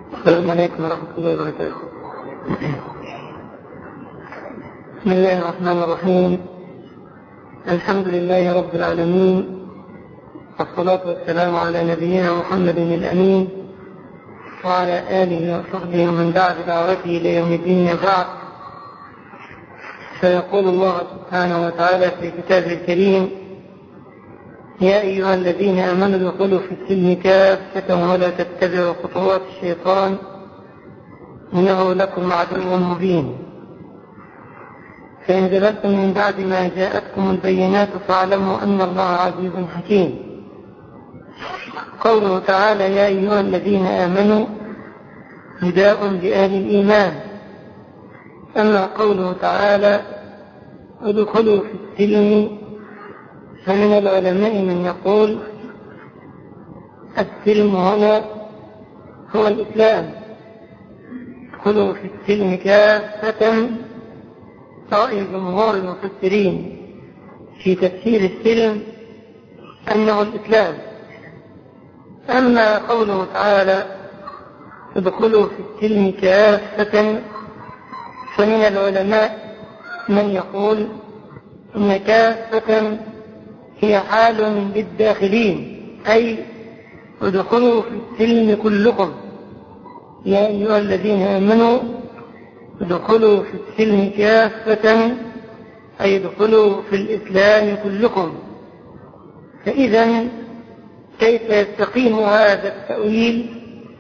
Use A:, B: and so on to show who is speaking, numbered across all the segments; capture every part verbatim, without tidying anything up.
A: السلام عليكم ورحمة الله وبركاته. بسم الله الرحمن الرحيم. الحمد لله رب العالمين، والصلاة والسلام على نبينا محمد الأمين وعلى آله وصحبه ومن دعا بدعوته إلى يوم الدين. بعد، فيقول الله سبحانه وتعالى في كتابه الكريم: يا أيها الذين آمنوا ادخلوا في السلم كافة ولا تتبعوا خطوات الشيطان إنه لكم عدو مبين. فإن زللتم من بعد ما جاءتكم البينات فاعلموا أن الله عزيز حكيم. قوله تعالى: يا أيها الذين آمنوا نداء لأهل الإيمان. أما قوله تعالى: ادخلوا في السلم، فمن العلماء من يقول السلم هنا هو الإسلام. ادخلوا في السلم كافة، رأي جمهور المفسرين في تفسير السلم أنه الإسلام. أما قوله تعالى: ادخلوا في السلم كافة، فمن العلماء من يقول إن كافة هي حال للداخلين، أي ادخلوا في السلم كلكم. يا أيها الذين آمنوا ادخلوا في السلم كافة، أي ادخلوا في الإسلام كلكم. فإذا كيف يستقيم هذا التأويل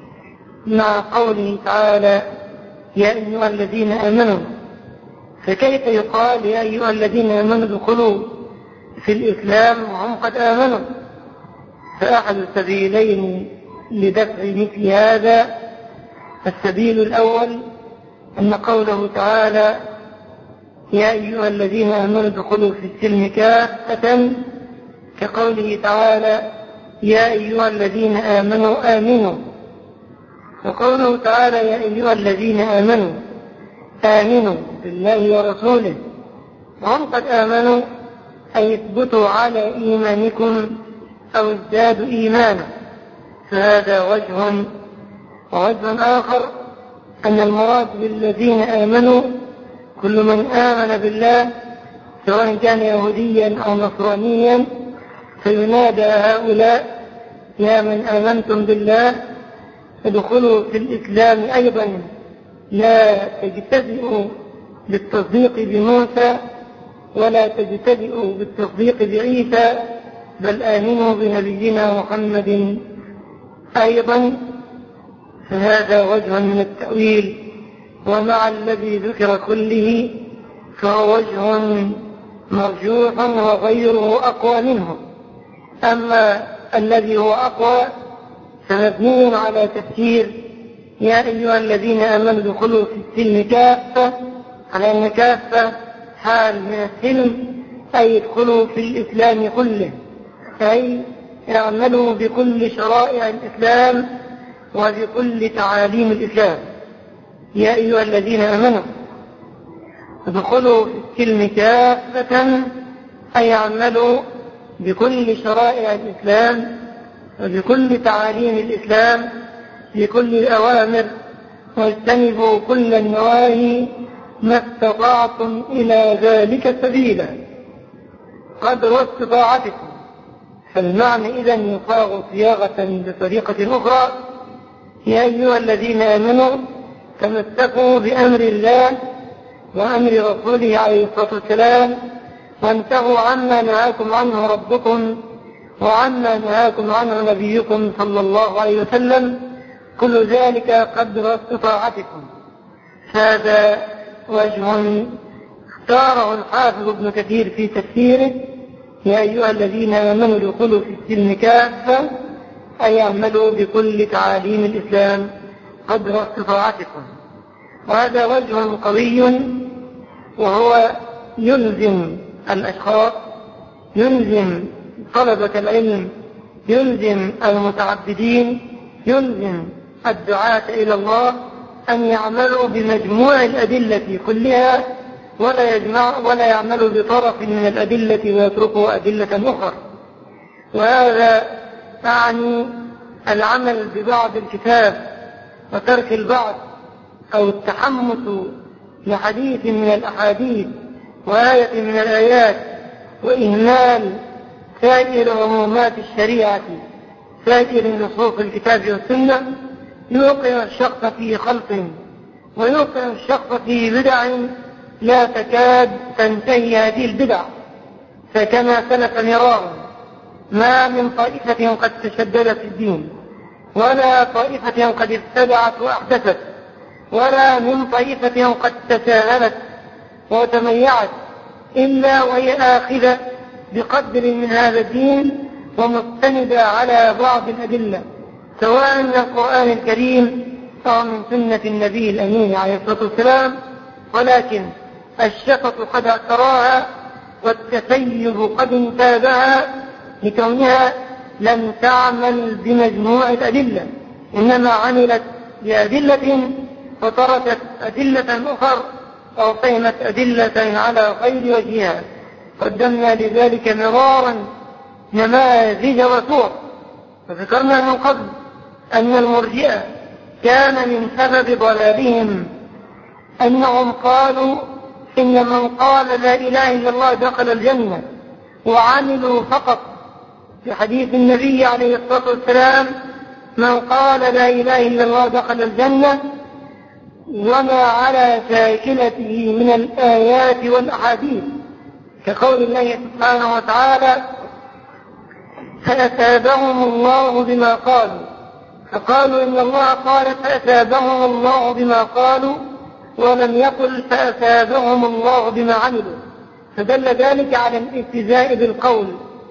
A: مع قوله تعالى: يا أيها الذين آمنوا؟ فكيف يقال يا أيها الذين آمنوا ادخلوا في الإسلام وهم قد آمنوا؟ فأحد السبيلين لدفع مثل هذا: السبيل الأول أن قوله تعالى: يا أيها الذين آمنوا ادخلوا في السلم كافة، كقوله تعالى: يا أيها الذين آمنوا آمنوا. وقوله تعالى: يا أيها الذين آمنوا آمنوا بالله ورسوله وهم قد آمنوا، أي اثبتوا على إيمانكم أو ازدادوا إيمانا. فهذا وجه. ووجه آخر أن المراد بالذين آمنوا كل من آمن بالله، سواء كان يهوديا أو نصرانيا، فينادى هؤلاء: يا من آمنتم بالله ادخلوا في الإسلام أيضا، لا تجتزئوا بالتصديق بموسى ولا تجتزئوا بالتصديق بعيسى، بل آمنوا بنبينا محمد أيضا. فهذا وجه من التأويل، ومع الذي ذكر كله فهو وجه مرجوح وغيره أقوى منه. أما الذي هو أقوى فمبني على تفسير يا أيها الذين آمنوا ادخلوا في السلم كافة، على أن كافة حال من السلم، أي ادخلوا في الإسلام كله، أي اعملوا بكل شرائع الإسلام وبكل تعاليم الإسلام. يا أيها الذين آمنوا ادخلوا في السلم كافة، أي اعملوا بكل شرائع الإسلام وبكل تعاليم الإسلام، بكل الأوامر، واجتنبوا كل النواهي ما استطعتم إلى ذلك سبيلا قدر استطاعتكم. فالمعنى إذن يصاغ صياغة بطريقة أخرى: يا أيها الذين آمنوا تمسكوا بأمر الله وأمر رسوله عليه الصلاة والسلام، وانتهوا عما نهاكم عنه ربكم وعما نهاكم عنه نبيكم صلى الله عليه وسلم، كل ذلك قدر استطاعتكم. هذا وجه اختاره الحافظ ابن كثير في تفسيره: يا أيها الذين آمنوا ادخلوا في السلم كافة، أي اعملوا بكل تعاليم الإسلام قدر استطاعتكم. وهذا وجه قوي، وهو يلزم الأشخاص، يلزم طلبة العلم، يلزم المتعبدين، يلزم الدعاة إلى الله أن يعملوا بمجموع الأدلة كلها، ولا يجمع ولا يعملوا بطرف من الأدلة ويتركوا أدلة أخرى. وهذا أعني العمل ببعض الكتاب وترك البعض أو التحمس لحديث من الأحاديث وآية من الآيات وإهمال سائر عمومات الشريعة سائر نصوص الكتاب والسنة يوقع الشخص في خلط ويوقع الشخص في بدع لا تكاد تنتهي هذه البدع. فكما سلف مرارا ما من طائفة قد تشددت في الدين ولا طائفة قد ابتدعت وأحدثت ولا من طائفة قد تساهلت وتميعت إلا وهي آخذة بقدر من هذا الدين ومستندة على بعض الأدلة سواء من القرآن الكريم أو من سنة النبي الأمين عليه الصلاة والسلام، ولكن الشفقة قد اعتراها والتسيب قد انتابها لكونها لم تعمل بمجموع الأدلة، إنما عملت بأدلة وتركت أدلة أخرى أو فهمت أدلة على غير وجهها. قدمنا لذلك مرارا نماذج وصور، وذكرنا من قبل أن المرجئة كان من سبب ضلالهم أنهم قالوا إن من قال لا إله إلا الله دخل الجنة، وعملوا فقط في حديث النبي عليه الصلاة والسلام من قال لا إله إلا الله دخل الجنة وما على شاكلته من الآيات والأحاديث، كقول الله سبحانه وتعالى فأثابهم الله بما قالوا، فقالوا إن الله قال فأثابهم الله بما قالوا ولم يقل فأثابهم الله بما عملوا، فدل ذلك على الاتزاء بالقول.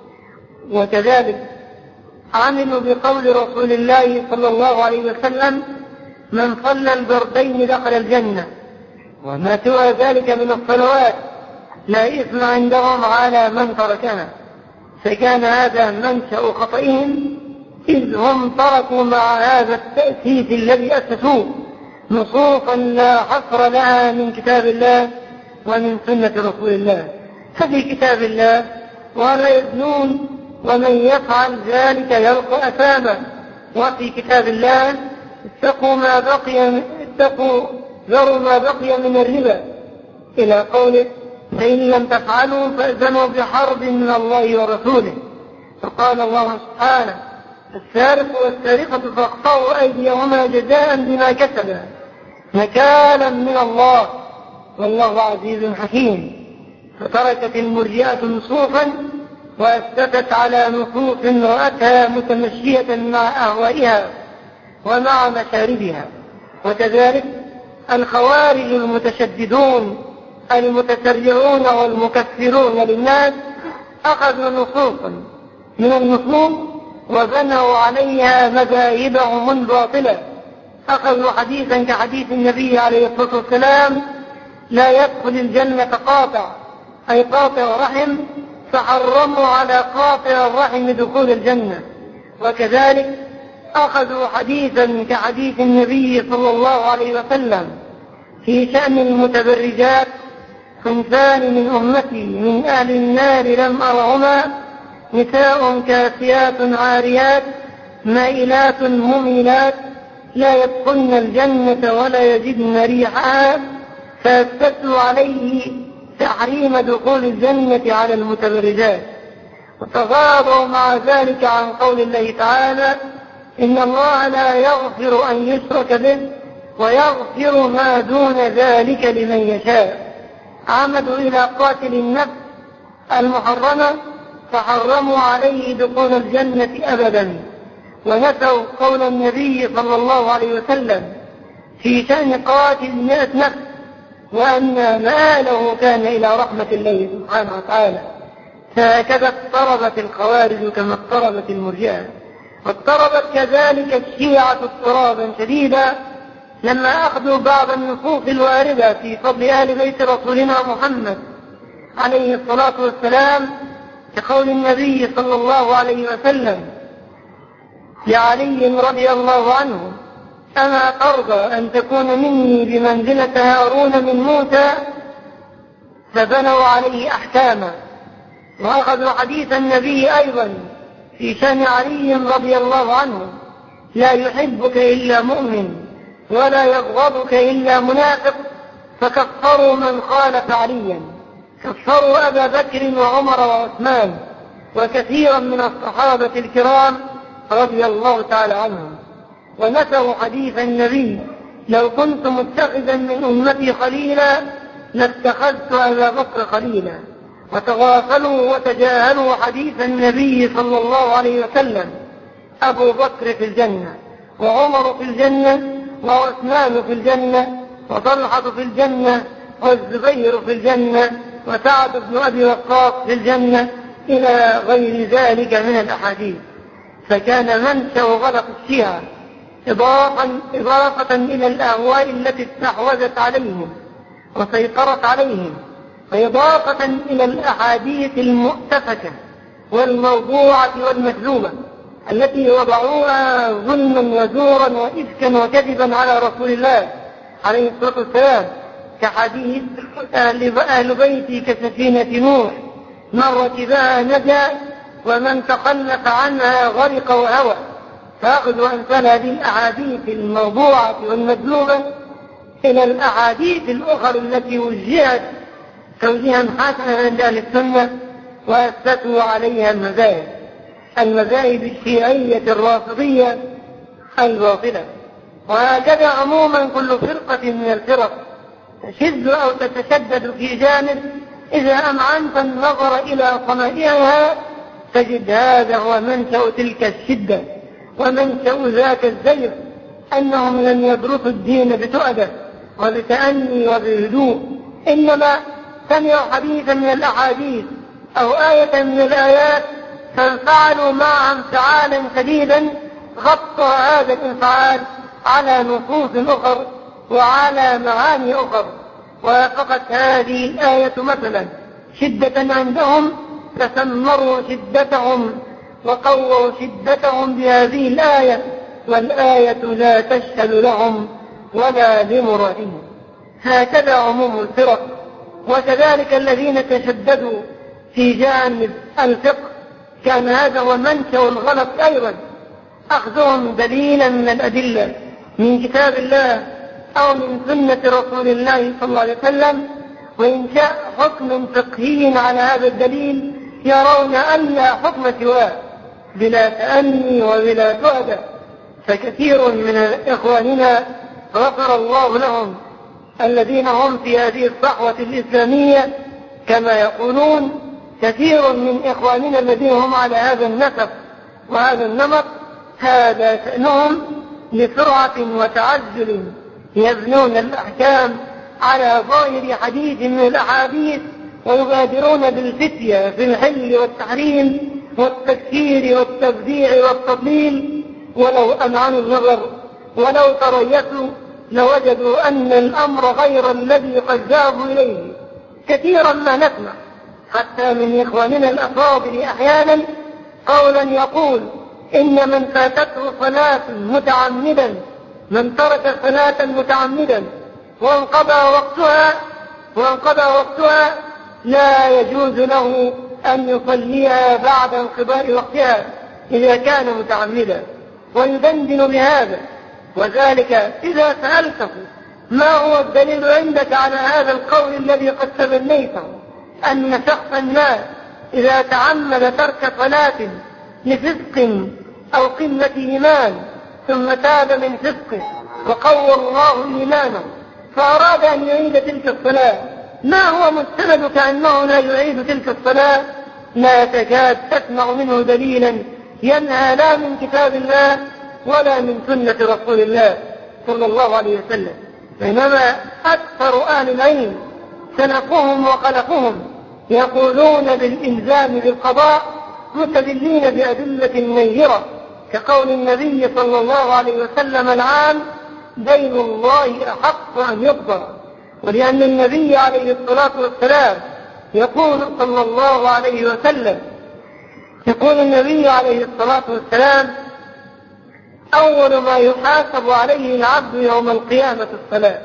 A: وكذلك عملوا بقول رسول الله صلى الله عليه وسلم من صلى البردين دخل الجنة، وما سوى ذلك من الصلوات لا إثم عندهم على من تركها، فكان هذا منشأ خطئهم إذ هم تركوا مع هذا التأسيس الذي أسسوه نصوصا لا حصر لها من كتاب الله ومن سنة رسول الله. ففي كتاب الله ولا يزنون ومن يفعل ذلك يلقى أثاما، وفي كتاب الله اتقوا ما بقي اتقوا ذروا ما بقي من الربا إلى قوله فإن لم تفعلوا فأذنوا بحرب من الله ورسوله. فقال الله سبحانه السارق والسارقة فاقطعوا أيديهما جزاء بما كسبا نكالا من الله والله عزيز حكيم. فتركت المرجئة نصوصا وأسست على نصوص رأتها متمشية مع أهوائها ومع مشاربها. وكذلك الخوارج المتشددون المتسرعون والمكفرون للناس أخذوا نصوصا من النصوص وبنوا عليها مذاهبهم الباطلة. أخذوا حديثا كحديث النبي عليه الصلاة والسلام لا يدخل الجنة قاطع أي قاطع رحم، فحرموا على قاطع الرحم دخول الجنة. وكذلك أخذوا حديثا كحديث النبي صلى الله عليه وسلم في شأن المتبرجات صنفان من أمتي من أهل النار لم أرهما نساء كاسيات عاريات مائلات مميلات لا يدخلن الجنة ولا يجدن ريحها، فأسسوا عليه تحريم دخول الجنة على المتبرجات. وتغاضوا مع ذلك عن قول الله تعالى إن الله لا يغفر أن يشرك به ويغفر ما دون ذلك لمن يشاء. عمدوا إلى قاتل النفس المحرمة فحرموا عليه دخول الجنة أبدا، ونسوا قول النبي صلى الله عليه وسلم في شأن قاتل مئة نفس وأن مآله كان إلى رحمة الله سبحانه وتعالى. فهكذا اضطربت الخوارج كما اضطربت المرجئة، واضطربت كذلك الشيعة اضطرابا شديدا لما أخذوا بعض النصوص الواردة في فضل أهل بيت رسولنا محمد عليه الصلاة والسلام، كقول النبي صلى الله عليه وسلم لعلي رضي الله عنه أما ترضى أن تكون مني بمنزلة هارون من موسى، فبنوا عليه أحكاما. وأخذوا حديث النبي أيضا في شأن علي رضي الله عنه لا يحبك إلا مؤمن ولا يبغضك إلا منافق، فكفروا من خالف عليا، كفروا أبا بكر وعمر وعثمان وكثيرا من الصحابة الكرام رضي الله تعالى عنهم، ونسوا حديث النبي: لو كنت متخذا من أمتي خليلا لاتخذت أبا بكر خليلا. وتغافلوا وتجاهلوا حديث النبي صلى الله عليه وسلم: أبو بكر في الجنة، وعمر في الجنة، وعثمان في الجنة، وطلحة في الجنة، والزبير في الجنة، وسعد بن أبي وقاص في الجنة، إلى غير ذلك من الأحاديث. فكان منشأ غلط الشيعة إضافة, إضافة إلى الأهواء التي استحوذت عليهم وسيطرت عليهم، وإضافة إلى الأحاديث المؤتفكة والموضوعة والمكذوبة التي وضعوها ظلما وزورا وإفكا وكذبا على رسول الله عليه الصلاة والسلام، كحديث أهل بيتي كسفينة نوح، من ركبها نجا ومن تخلف عنها غرق وهوى. فأخذ أمثال هذه الأحاديث الموضوعة والمكذوبة إلى الأحاديث الأخرى التي وجهت توجيها حسنا عند أهل السنة، وأثبتوا عليها المذاهب المذاهب الشيعية الرافضية الباطلة. وهكذا عموما كل فرقة من الفرق تشد أو تتشدد في جانب، إذا أمعنت النظر إلى صنائعها تجد هذا هو منشأ تلك الشدة ومنشأ ذاك الزيغ، أنهم لم يدرسوا الدين بتؤدة وبتأني وبهدوء، إنما سمعوا حديثا من الأحاديث أو آية من الآيات فانفعلوا معها انفعالا شديدا، غطى هذا الانفعال على نصوص أخر وعلى معاني أخر. وفقط هذه الآية مثلا شدة عندهم فسمروا شدتهم وقووا شدتهم بهذه الآية، والآية لا تشهد لهم ولا لمرائهم. هكذا عموم الفرق. وكذلك الذين تشددوا في جانب الفقه كان هذا هو منشأ الغلط أيضا، أخذهم دليلا من الأدلة من كتاب الله أو من سنة رسول الله صلى الله عليه وسلم، وإنشاء حكم فقهي على هذا الدليل يرون أن لا حكم سواه بلا تأني وبلا تؤدى. فكثير من إخواننا غفر الله لهم الذين هم في هذه الصحوة الإسلامية كما يقولون، كثير من إخواننا الذين هم على هذا النسق وهذا النمط هذا شأنهم لسرعة وتعجل يبنون الأحكام على ظاهر حديث من الأحاديث، ويبادرون بالفتية في الحل والتحريم والتكفير والتبديع والتضليل، ولو أمعنوا النظر ولو تريثوا لوجدوا أن الأمر غير الذي قد ذهبوا إليه. كثيرا ما نسمع حتى من إخواننا الأفاضل أحيانا قولا يقول: إن من فاتته صلاة متعمدا، من ترك صلاة متعمدا وانقضى وقتها وانقضى وقتها لا يجوز له أن يصليها بعد انقضاء وقتها إذا كان متعمدا، ويدندن بهذا. وذلك إذا سألته ما هو الدليل عندك على هذا القول الذي قد تبنيته، أن شخصا ما إذا تعمد ترك صلاة لفسق أو قلة إيمان ثم تاب من فسقه وقوى الله إيمانه فأراد أن يعيد تلك الصلاة، ما هو مستندك أنه لا يعيد تلك الصلاة؟ لا تكاد تسمع منه دليلا ينهى لا من كتاب الله ولا من سنة رسول الله صلى الله عليه وسلم. بينما أكثر أهل العلم سلفهم وخلفهم يقولون بالإلزام بالقضاء مستدلين بأدلة نيرة، كقول النبي صلى الله عليه وسلم العام: دين الله أحق أن يقضى. ولأن النبي عليه الصلاة والسلام يقول صلى الله عليه وسلم يقول النبي عليه الصلاة والسلام: أول ما يحاسب عليه العبد يوم القيامة الصلاة،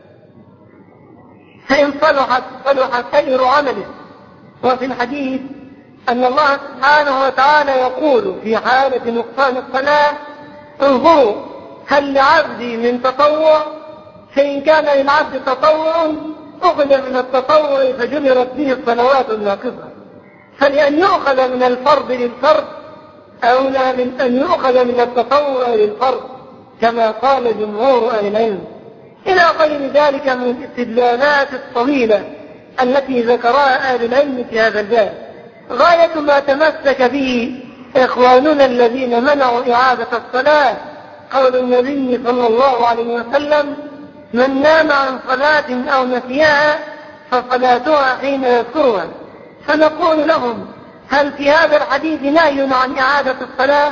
A: فإن صلحت صلح سائر عمله. وفي الحديث أن الله سبحانه وتعالى يقول في حالة نقصان الصلاة: انظروا هل لعبدي من تطوع؟ فإن كان للعبد تطوع أخذ من التطوع فجمرت به الصلوات الناقصة، فلأن يؤخذ من الفرض للفرض أولى من أن يؤخذ من التطوع للفرض كما قال جمهور أهل العلم، إلى غير ذلك من الاستدلالات الطويلة التي ذكرها أهل العلم في هذا الباب. غاية ما تمسك به إخواننا الذين منعوا إعادة الصلاة قول النبي صلى الله عليه وسلم: من نام عن صلاة أو نسيها فصلاتها حين يذكرها. فنقول لهم: هل في هذا الحديث نهي عن إعادة الصلاة؟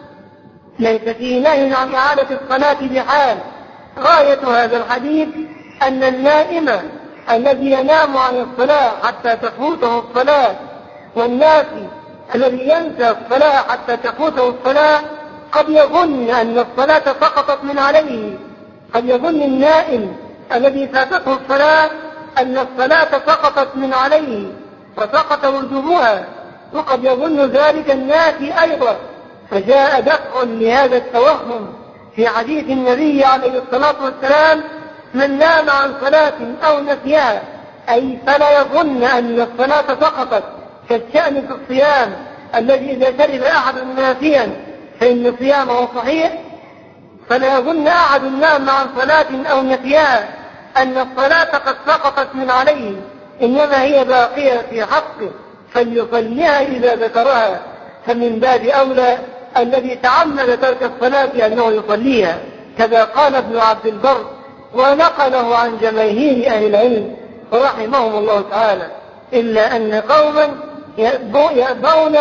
A: ليس فيه نهي عن إعادة الصلاة بحال. غاية هذا الحديث أن النائم الذي ينام عن الصلاة حتى تفوته الصلاة والناسي الذي ينسى الصلاة حتى تفوته الصلاة قد يظن أن الصلاة سقطت من عليه، قد يظن النائم الذي فاتته الصلاة أن الصلاة سقطت من عليه وسقط وجوبها، وقد يظن ذلك الناسي أيضا. فجاء دفع لهذا التوهم في حديث النبي عليه الصلاة والسلام: من نام عن صلاة أو نسيها، أي فلا يظن أن الصلاة سقطت، كالشأن في الصيام الذي إذا شرب أحد ناسيا فإن صيامه صحيح، فلا يظن أحد نام عن صلاة أو نسيها أن الصلاة قد سقطت من عليه، إنما هي باقية في حقه فليصليها إذا ذكرها. فمن باب أولى الذي تعمد ترك الصلاة أنه يصليها، كذا قال ابن عبد البر ونقله عن جماهير أهل العلم رحمهم الله تعالى. إلا أن قوما يأبون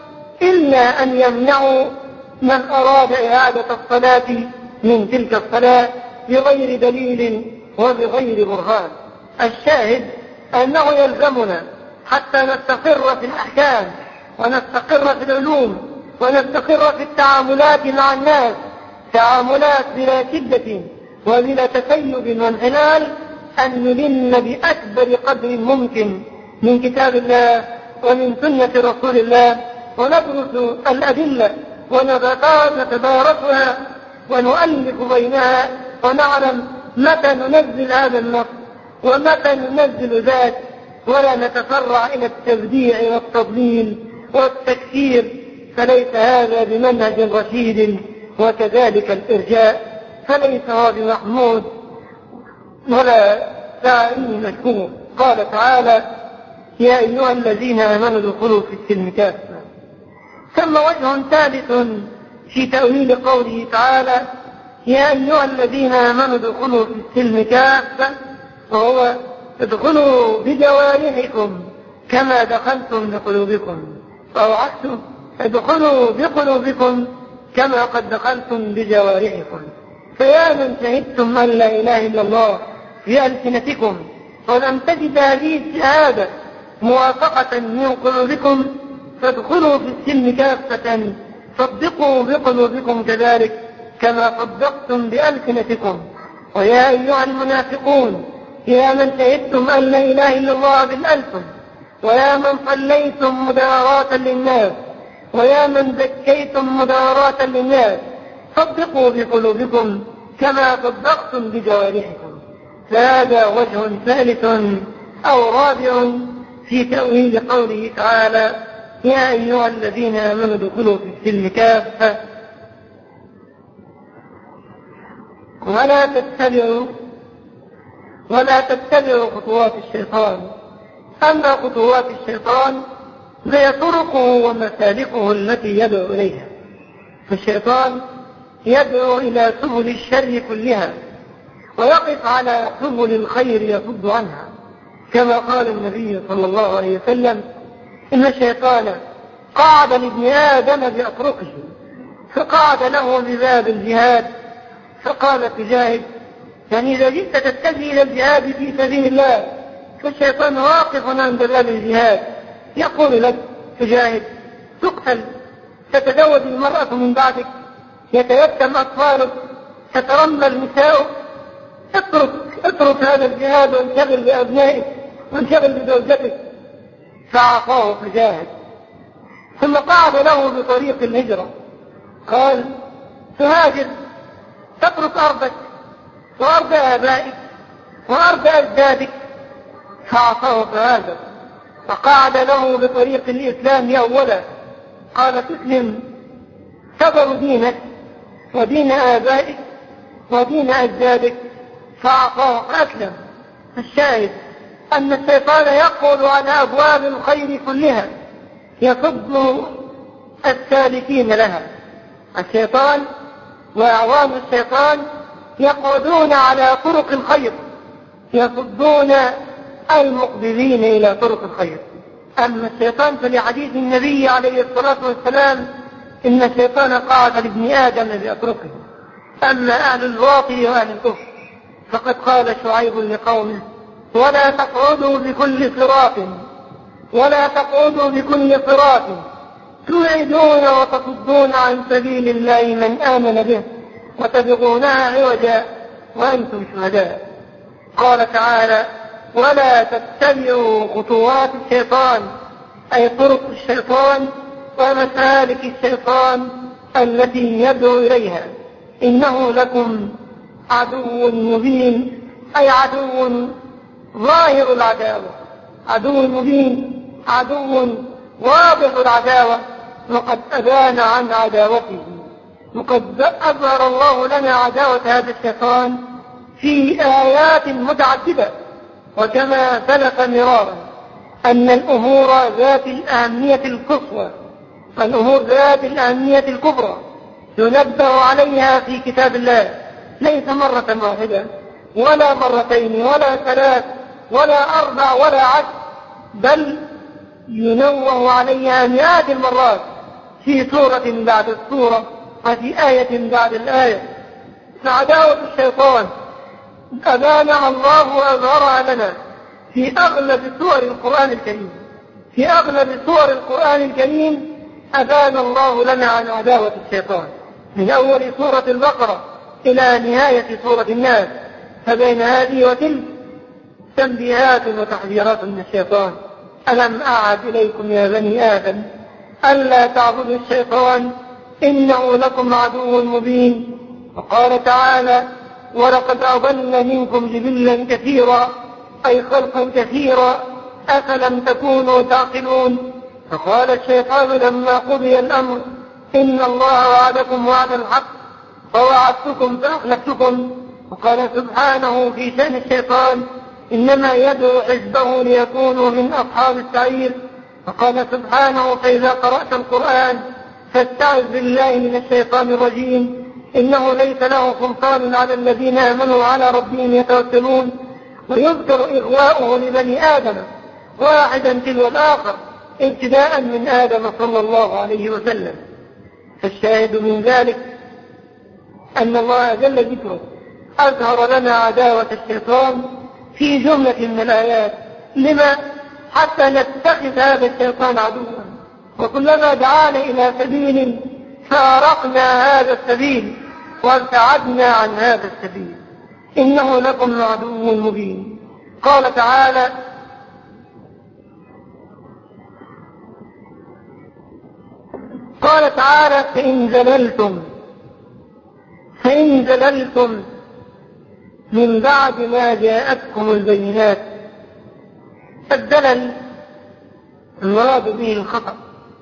A: إلا أن يمنعوا من أراد إعادة الصلاة من تلك الصلاة بغير دليل وبغير برهان. الشاهد أنه يلزمنا حتى نستقر في الأحكام ونستقر في العلوم ونستقر في التعاملات مع الناس تعاملات بلا شدة وبلا تسيب وانحلال، أن نلم بأكبر قدر ممكن من كتاب الله ومن سنة رسول الله، وندرس الأدلة ونتدارسها ونؤلف بينها ونعلم متى ننزل هذا النص ومتى ننزل ذاك، ولا نتسرع إلى التبديع والتضليل والتكفير، فليس هذا بمنهج رشيد، وكذلك الإرجاء فليس هو بمحمود ولا داعي مشكور. قال تعالى: يا أيها الذين آمنوا ادخلوا في السلم كافة. ثم وجه ثالث في تأويل قوله تعالى: يا أيها الذين آمنوا ادخلوا في السلم كافة، وهو ادخلوا بجوارحكم كما دخلتم بقلوبكم، أو عكسه ادخلوا بقلوبكم كما قد دخلتم بجوارحكم. فيا من شهدتم أن لا إله إلا الله بألسنتكم ولم تجد هذه الشهادة موافقة من قلوبكم، فادخلوا في السلم كافة، صدقوا بقلوبكم كذلك كما صدقتم بألسنتكم. ويا أيها المنافقون يا من شهدتم أن لا إله إلا الله بالألسن، ويا من صليتم مداراة للناس، ويا من زكيتم مداراة للناس، صدقوا بقلوبكم كما صدقتم بجوارحكم. فهذا وجه ثالث أو رابع في تأويل قوله تعالى: يا أيها الذين آمنوا ادخلوا في السلم كافة ولا تتبعوا ولا تتبعوا خطوات الشيطان. أما خطوات الشيطان فهي طرقه ومسالكه التي يدعو إليها، فالشيطان يدعو إلى سبل الشر كلها ويقف على سبل الخير يصد عنها، كما قال النبي صلى الله عليه وسلم: إن الشيطان قعد لابن آدم بأطرقه، فقعد له بباب الجهاد فقال تجاهد، يعني إذا جئت تتجه إلى الجهاد في سبيل الله فالشيطان واقف عند باب الجهاد يقول لك تجاهد، تقتل، تتزوج المرأة من بعدك، يتيتم أطفالك، تترمل نساؤك، اترك اترك هذا الجهاد وانشغل بأبنائك وانشغل بزوجتك. فعصاه فجاهد، ثم قعد له بطريق الهجرة، قال تهاجر تترك أرضك وأرض آبائك وأرض أجدادك، فعصاه فهذا، فقعد له بطريق الإسلام أولا، قال تسلم تذر دينك ودين آبائك ودين أجدادك، فعصاه فأسلم. الشاهد أن الشيطان يقول على أبواب الخير كلها، يصد السالكين لها. الشيطان وأعوان الشيطان يقعدون على طرق الخير، يصدون المقبلين إلى طرق الخير. أما الشيطان فلحديث النبي عليه الصلاة والسلام إن الشيطان قعد لابن آدم بأطرقه. أما أهل الباطل وأهل الكفر فقد قال شعيب لقومه ولا تقعدوا بكل صراط ولا تقعدوا بكل صراط توعدون وتصدون عن سبيل الله من آمن به وتبغونها عوجا وأنتم شهداء. قال تعالى ولا تتبعوا خطوات الشيطان، أي طرق الشيطان ومسالك الشيطان التي يدعو إليها، إنه لكم عدو مبين، أي عدو ظاهر العداوة، عدو مبين، عدو واضح العداوة، وقد أبان عن عداوته. وقد أظهر الله لنا عداوة هذا الشيطان في آيات متعددة، وكما سلف مرارا أن الأمور ذات الأهمية القصوى، الأمور ذات الأهمية الكبرى ينبه عليها في كتاب الله، ليس مرة واحدة ولا مرتين ولا ثلاث ولا أربع ولا عشر، بل ينوه عليها مئات المرات في سورة بعد السورة وفي آية بعد الآية. فعداوة الشيطان أبانها الله وأظهرها لنا في أغلب سور القرآن الكريم، في أغلب سور القرآن الكريم أبان الله لنا عن عداوة الشيطان، من أول سورة البقرة إلى نهاية سورة الناس. فبين هذه وتلك تنبيهات وتحذيرات من الشيطان. ألم أعد إليكم يا بني آدم ألا تعبدوا الشيطان إنه لكم عدو مبين. وقال تعالى ولقد أضل منكم جبلا كثيرا، أي خلقا كثيرا، أفلم تكونوا تعقلون. فقال الشيطان لما قضي الأمر إن الله وعدكم وعد الحق فوعدتكم فأخلفتكم. وقال سبحانه في شأن الشيطان إنما يدعو حزبه ليكونوا من أصحاب السعير. وقال سبحانه فإذا قرأت القرآن فاستعذ بالله من الشيطان الرجيم إنه ليس له سلطان على الذين آمنوا وعلى ربهم يتوكلون. ويذكر إغواؤه لبني آدم واحدا تلو الآخر ابتداء من آدم صلى الله عليه وسلم. فالشاهد من ذلك أن الله جل ذكره أظهر لنا عداوة الشيطان في جملة من الآيات. لما؟ حتى نتخذ هذا الشيطان عدوا، وكلما دعانا إلى سبيل فارقنا هذا السبيل وابتعدنا عن هذا السبيل. إنه لكم عدو مبين. قال تعالى قال تعالى فإن زللتم فإن زللتم من بعد ما جاءتكم البينات. الزلل المراد به الخطأ،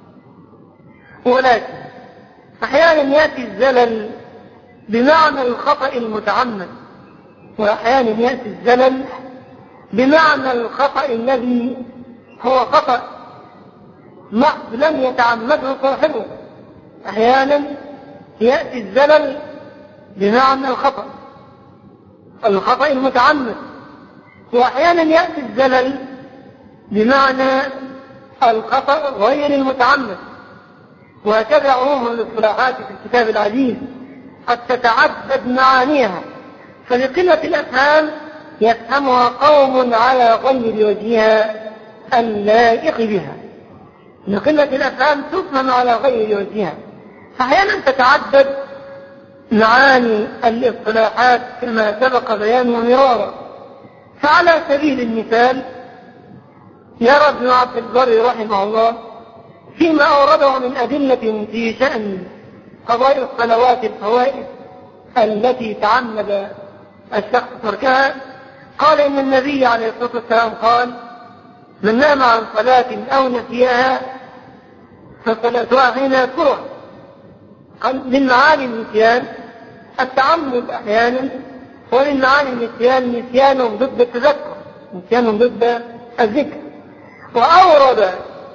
A: ولكن أحيانا يأتي الزلل بمعنى الخطأ المتعمد، وأحيانا يأتي الزلل بمعنى الخطأ الذي هو خطأ محض لم يتعمده صاحبه. أحيانا يأتي الزلل بمعنى الخطأ الخطأ المتعمد، وأحيانا يأتي الزلل بمعنى الخطأ غير المتعمد. وهكذا عموم الاصطلاحات في الكتاب العزيز قد تتعدد معانيها، فلقلة الأفهام يفهمها قوم على غير وجهها اللائق بها. لقلة الأفهام تفهم على غير وجهها، فأحيانا تتعدد معاني الاصطلاحات كما سبق بيانه مرارا. فعلى سبيل المثال يرى ابن عبد البر رحمه الله فيما أورده من أدلة في شأن قضاء الصلوات الفوائد التي تعمد الشخص تركها؟ قال إن النبي عليه الصلاة والسلام قال: من نام عن صلاة أو نسيها فصلاتها حين يذكرها. قال من معاني النسيان التعمد أحيانا، ومن معاني النسيان نسيان ضد التذكر، نسيان ضد الذكر. وأورد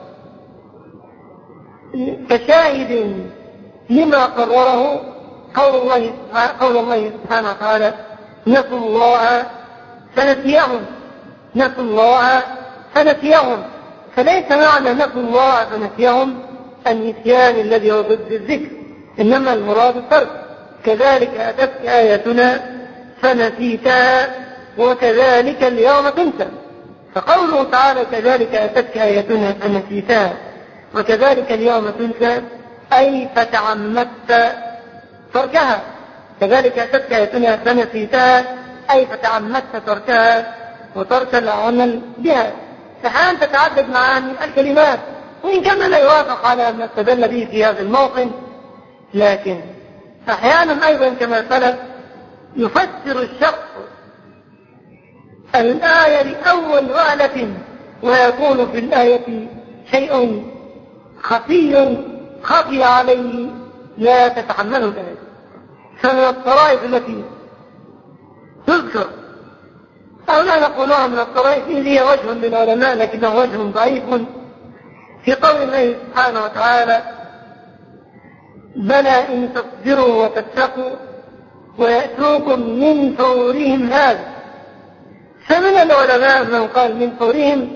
A: كشاهد لما قرره قول الله قول الله سبحانه وتعالى: نسوا الله فنسيهم، نسوا الله فنسيهم. فليس معنى نسوا الله فنسيهم النسيان الذي هو ضد الذكر، إنما المراد الترك. كذلك أتتك آياتنا فنسيتها وكذلك اليوم تنسى. فقوله تعالى: كذلك أتتك آياتنا فنسيتها وكذلك اليوم تنسى، أي فتعمدت تركها. كذلك أتتك آياتنا فنسيتها أي فتعمدت تركها وترك العمل بها. فحين تتعدد معاني الكلمات، وإن كان لا يوافق على ما استدل به في هذا الموطن، لكن أحيانا أيضا كما سلف يفسر الشخص الآية لأول وهلة ويكون في الآية شيء خفي خفي عليه لا تتحمله الآية. فمن الطرائف التي تذكر، أو لا نقولها من الطرائف، إذ هي وجه للعلماء لكنه وجه ضعيف، في قول الله سبحانه وتعالى: بلى إن تصبروا وتتقوا ويأتوكم من فورهم هذا. فمن العلماء من قال من فورهم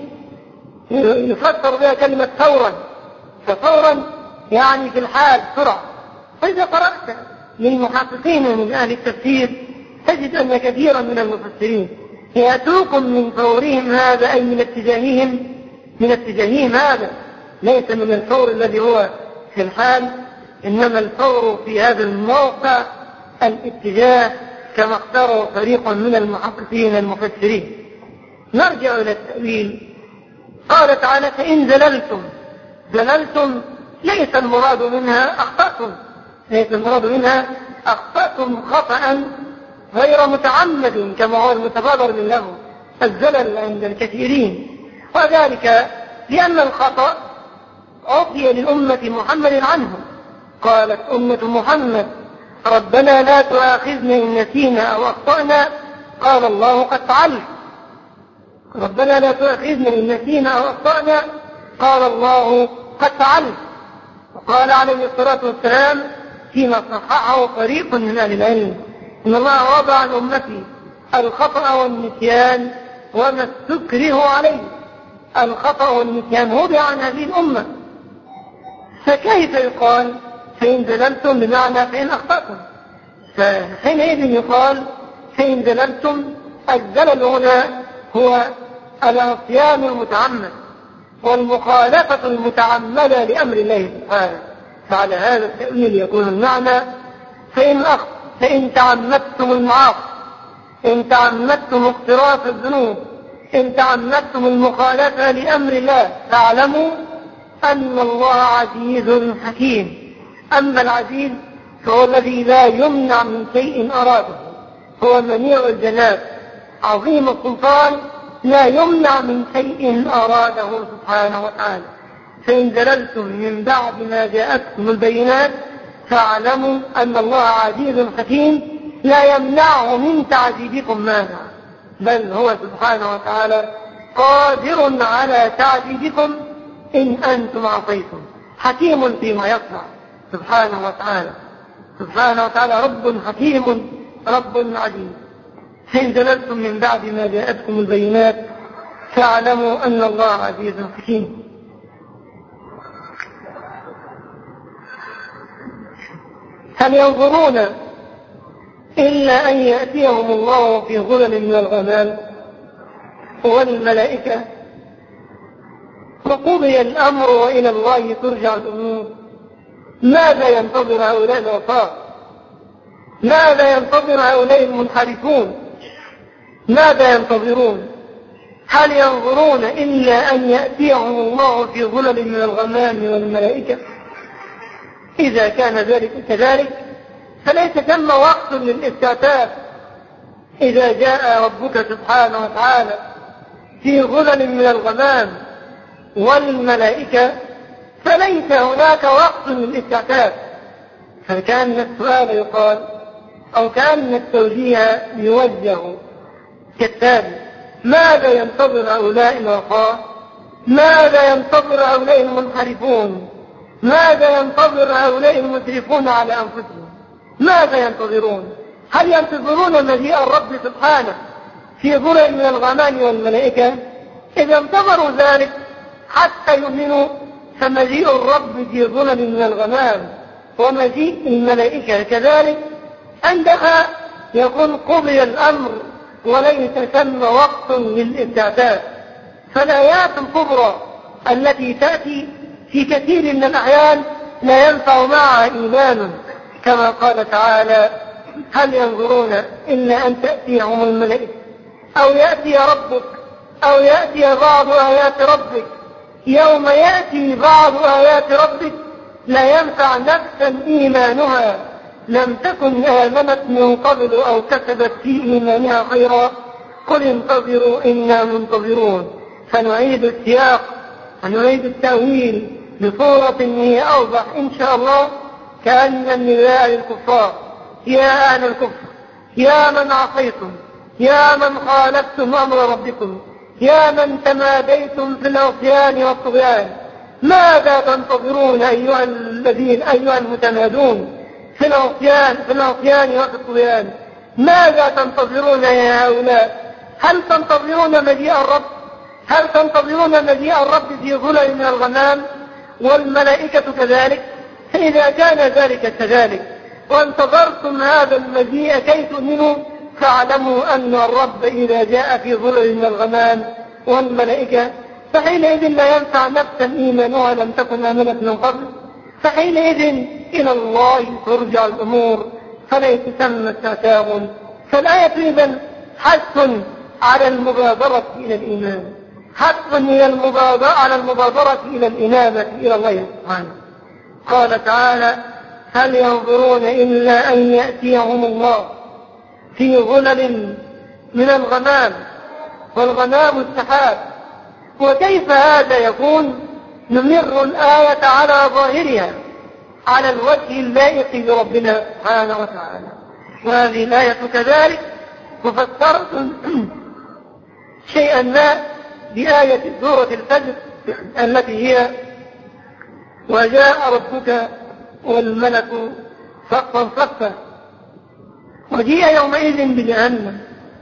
A: يفسر بها كلمة فورا، ففورا يعني في الحال سرعة. فإذا قرأت للمحققين من أهل التفسير تجد أن كثيرا من المفسرين يأتوكم من فورهم هذا أي من اتجاههم من اتجاههم هذا، ليس من الفور الذي هو في الحال، إنما الفور في هذا الموقع الاتجاه كما اختاره فريق من المحققين المفسرين. نرجع إلى التأويل. قال تعالى: فإن زللتم. زللتم ليس المراد منها أخطأتم، ليس المراد منها أخطأتم خطأ غير متعمد كما هو المتبادر من له الزلل عند الكثيرين، وذلك لأن الخطأ عطي للأمة محمد عنه. قالت أمة محمد: ربنا لا تؤاخذنا إن نسينا أو أخطأنا. قال الله: قد فعلت. ربنا لا تؤاخذنا إن نسينا أو أخطأنا. قال الله: قد فعلت. وقال عليه الصلاة والسلام فيما صححه فريق من أهل العلم: إن الله وضع عن أمتي الخطأ والنسيان وما استكره عليه. الخطأ والنسيان وضع عن هذه الأمة، فكيف يقال فإن زللتم بمعنى فإن أخطأتم؟ فحينئذ يقال فإن زللتم. الزلل هنا هو العصيان المتعمد والمخالفة المتعمدة لأمر الله سبحانه. فعلى هذا التأويل يكون المعنى فإن أخ فإن تعمدتم المعاصي، إن تعمدتم اقتراف الذنوب، إن تعمدتم المخالفة لأمر الله، فاعلموا أن الله عزيز حكيم. أما العزيز فهو الذي لا يمنع من شيء أراده، هو منيع الجناب عظيم السلطان، لا يمنع من شيء أراده سبحانه وتعالى. فإن زللتم من بعد ما جاءتكم البينات فاعلموا أن الله عزيز حكيم، لا يمنعه من تعذيبكم مانع، بل هو سبحانه وتعالى قادر على تعذيبكم إن أنتم عصيتم، حكيم فيما يصنع سبحانه وتعالى. سبحانه وتعالى رب حكيم رب عزيز. فإن زللتم من بعد ما جاءتكم البينات فاعلموا أن الله عزيز حكيم. هل ينظرون إلا أن يأتيهم الله في ظلل من الغمام والملائكة وقضي الأمر وإلى الله ترجع الأمور؟ ماذا ينتظر هؤلاء العصاة؟ ماذا ينتظر هؤلاء المنحرفون؟ ماذا ينتظرون؟ هل ينظرون إلا أن يأتيهم الله في ظلل من الغمام والملائكة؟ إذا كان ذلك كذلك فليس ثم وقت للاستعتاب إذا جاء ربك سبحانه وتعالى في ظلل من الغمام والملائكة، فليس هناك وقت للاستعتاب. فكان السؤال يقال أو كان التوجيه يوجه كالتالي: ماذا ينتظر هؤلاء العصاة؟ ماذا ينتظر هؤلاء المنحرفون؟ ماذا ينتظر هؤلاء المسرفون على أنفسهم؟ ماذا ينتظرون؟ هل ينتظرون مجيء الرب سبحانه في ظلل من الغمام والملائكة؟ إذا انتظروا ذلك حتى يؤمنوا فمجيء الرب في ظلل من الغمام ومجيء الملائكة كذلك، عندها يكون قضي الأمر وليس ثم وقت للاستعتاب. فالآيات الكبرى التي تأتي في كثير من الأحيان لا ينفع معها إيمان، كما قال تعالى: هل ينظرون إلا أن تأتيهم الملائكة أو يأتي ربك أو يأتي بعض آيات ربك. يوم يأتي بعض آيات ربك لا ينفع نفسا إيمانها لم تكن آمنت من قبل أو كسبت في إيمانها خيرا قل انتظروا إنا منتظرون. فنعيد السياق ونعيد التأويل بصورة هي أوضح إن شاء الله، كأن النداء للكفار: يا أهل الكفر، يا من عصيتم، يا من خالفتم أمر ربكم، يا من تماديتم في العصيان والطغيان، ماذا تنتظرون أيها الذين أيها المتمادون في العصيان في العصيان وفي الطغيان؟ ماذا تنتظرون يا هؤلاء؟ هل تنتظرون مجيء الرب؟ هل تنتظرون مجيء الرب في ظلل من الغمام والملائكة كذلك؟ فإذا كان ذلك كذلك وانتظرتم هذا المجيء كي تؤمنوا، فاعلموا أن الرب إذا جاء في ظلل من الغمام والملائكة فحينئذ لا ينفع نفسا إيمانها لم تكن آمنت من قبل، فحينئذ إلى الله ترجع الأمور، فليس ثم استعتاب. فالآية إذن حث على المبادرة إلى الإيمان، حث إلى المبادرة على المبادرة إلى الإنابة إلى الله سبحانه. قال تعالى: هل ينظرون إلا أن يأتيهم الله في ظلل من الغمام، والغمام السحاب. وكيف هذا يكون؟ نمر الآية على ظاهرها على الوجه اللائق بربنا سبحانه وتعالى. وهذه الآية كذلك مفسرة شيئا ما بآية سورة الفجر التي هي: وجاء ربك والملك صفا صفا وجيء يومئذ بجهنم.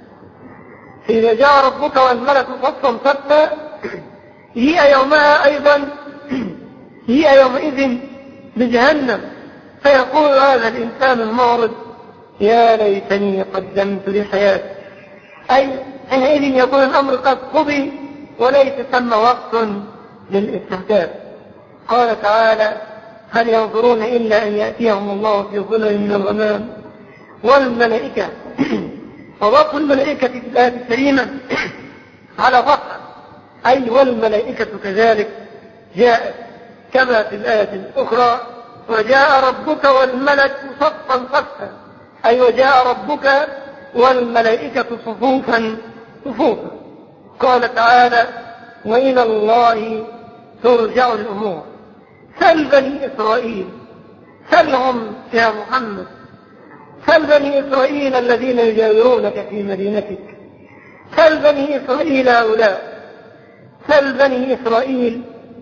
A: إذا جاء ربك والملك صفا صفا جيء يومها أيضا جيء يومئذ بجهنم، فيقول هذا الإنسان المعرض: يا ليتني قدمت لحياتي. أي حينئذ يكون الأمر قد قضي وليس ثم وقت للاستعتاب. قال تعالى: هل ينظرون إلا أن يأتيهم الله في ظلل من الغمام والملائكة. ووصف الملائكة في الآية الكريمة على فتح، أي والملائكة كذلك جاءت كما في الآية الأخرى: وجاء ربك والملك صفا صفا، أي وجاء ربك والملائكة صفوفا صفوفا. قال تعالى: وإلى الله ترجع الأمور. سل بني إسرائيل، سلهم يا محمد، سل بني إسرائيل الذين يجاورونك في مدينتك، سل بني إسرائيل هؤلاء، سل بني إسرائيل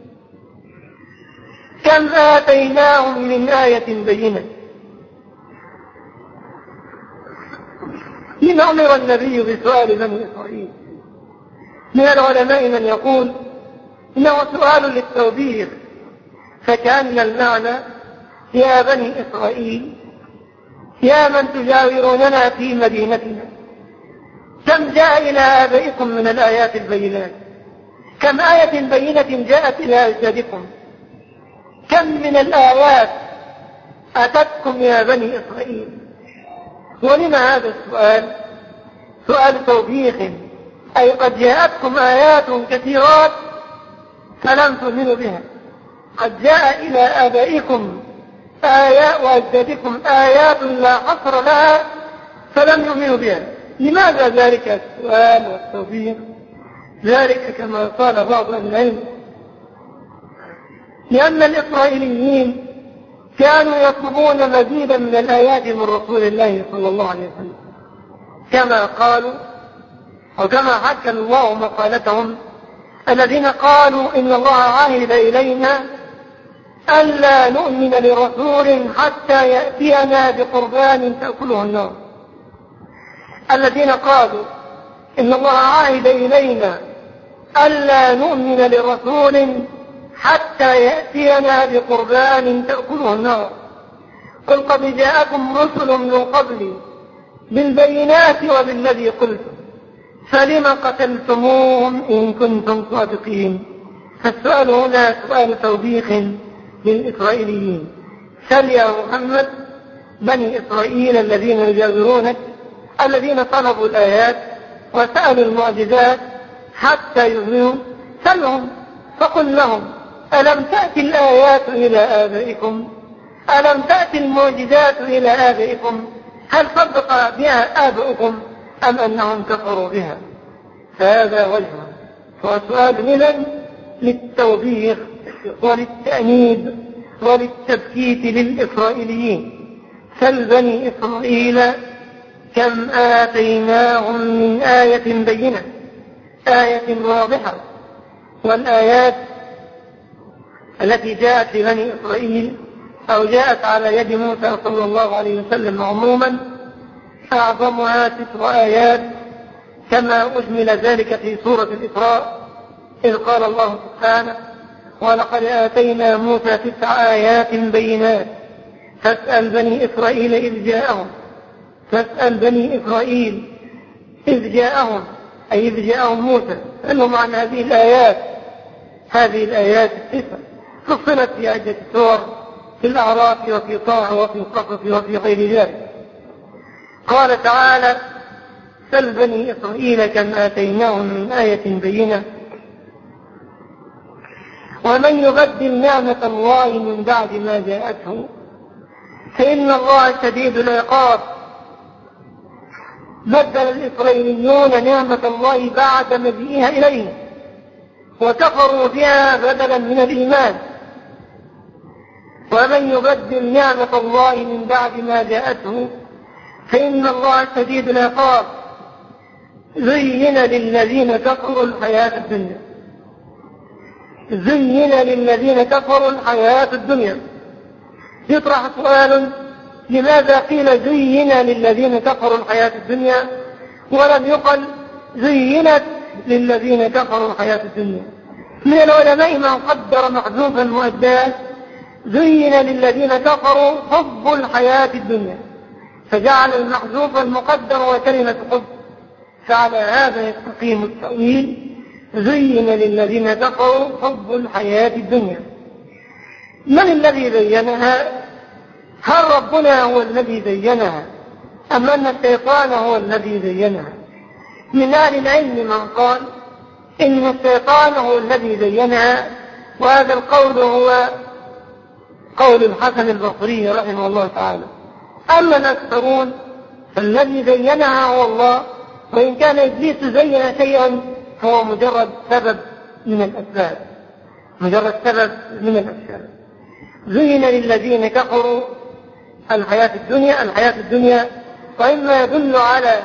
A: كم آتيناهم من آية بينة. لما أمر النبي بسؤال بني إسرائيل؟ من العلماء من يقول إنه سؤال للتوبيخ، فكأن المعنى: يا بني إسرائيل، يا من تجاوروننا في مدينتنا، كم جاء إلى آبائكم من الآيات البينات، كم آية بينة جاءت إلى أجدادكم، كم من الآيات أتتكم يا بني إسرائيل. ولما هذا السؤال؟ سؤال توبيخ، أي قد جاءتكم آيات كثيرات فلم تؤمنوا بها، قد جاء إلى آبائكم آيات وأجدادكم آيات لا حصر لها فلم يؤمنوا بها. لماذا ذلك السؤال والتوفيق؟ ذلك كما قال بعض أهل العلم لأن الإسرائيليين كانوا يطلبون مزيدا من الآيات من رسول الله صلى الله عليه وسلم، كما قالوا وكما حكى الله مقالتهم الذين قالوا إن الله عاهد إلينا ألا نؤمن لرسول حتى يأتينا بقربان تأكله النار. الذين قالوا إن الله عاهد إلينا ألا نؤمن لرسول حتى يأتينا بقربان تأكله النار. قل قد جاءكم رسل من قبلي بالبينات وبالذي قلتم فلم قتلتموهم إن كنتم صادقين. فالسؤال هنا سؤال توبيخ للإسرائيليين. سل يا محمد بني إسرائيل الذين يجاورونك الذين طلبوا الآيات وسألوا المعجزات حتى يؤمنوا، سلهم فقل لهم ألم تأتي الآيات إلى آبائكم؟ ألم تأتي المعجزات إلى آبائكم؟ هل صدق بها آبائكم أم أنهم كفروا بها؟ فهذا وجهه. وسؤال إذن للتوبيخ وللتأنيب وللتبكيت للإسرائيليين. سل بني إسرائيل كم آتيناهم من آية بينة، آية واضحة. والآيات التي جاءت لبني إسرائيل أو جاءت على يد موسى صلى الله عليه وسلم عموما أعظمها تسع آيات كما أجمل ذلك في سورة الإسراء إذ قال الله سبحانه ولقد آتينا موسى تسع آيات بينات فاسأل بني إسرائيل إذ جاءهم فاسأل بني إسرائيل إذ جاءهم أي إذ جاءهم موسى سألهم عن هذه الآيات. هذه الآيات التسع فصلت في عدة سور في الأعراف وفي طه وفي القصص وفي غير ذلك. قال تعالى سل بني إسرائيل كم آتيناهم من آية بينة ومن يبدل نعمة الله من بعد ما جاءته فإن الله شديد العقاب. بدل الإسرائيليون نعمة الله بعد مجيئها إليه وكفروا بها بدلا من الإيمان. ومن يبدل نعمة الله من بعد ما جاءته فإن الله شديد العقاب. زين للذين كفروا الحياة الدنيا زين للذين كفروا الحياة الدنيا. يطرح سؤال لماذا قيل زين للذين كفروا الحياة الدنيا ولم يقل زينت للذين كفروا الحياة الدنيا؟ من العلماء من قدر محذوفا مؤداه زين للذين كفروا حب الحياة الدنيا فجعل المحذوف المقدر وكلمة حب، فعلى هذا يستقيم التأويل زين للذين كفروا حب الحياة الدنيا. من الذي زينها؟ هل ربنا هو الذي زينها أم أن الشيطان هو الذي زينها؟ من أهل العلم من قال إن الشيطان هو الذي زينها، وهذا القول هو قول الحسن البصري رحمه الله تعالى. أما الأكثرون فالذي زينها هو الله، وإن كان إبليس زين شيئا فهو مجرد سبب من الأسباب مجرد سبب من الأسباب. زين للذين كفروا الحياة الدنيا الحياة الدنيا وإما يدل على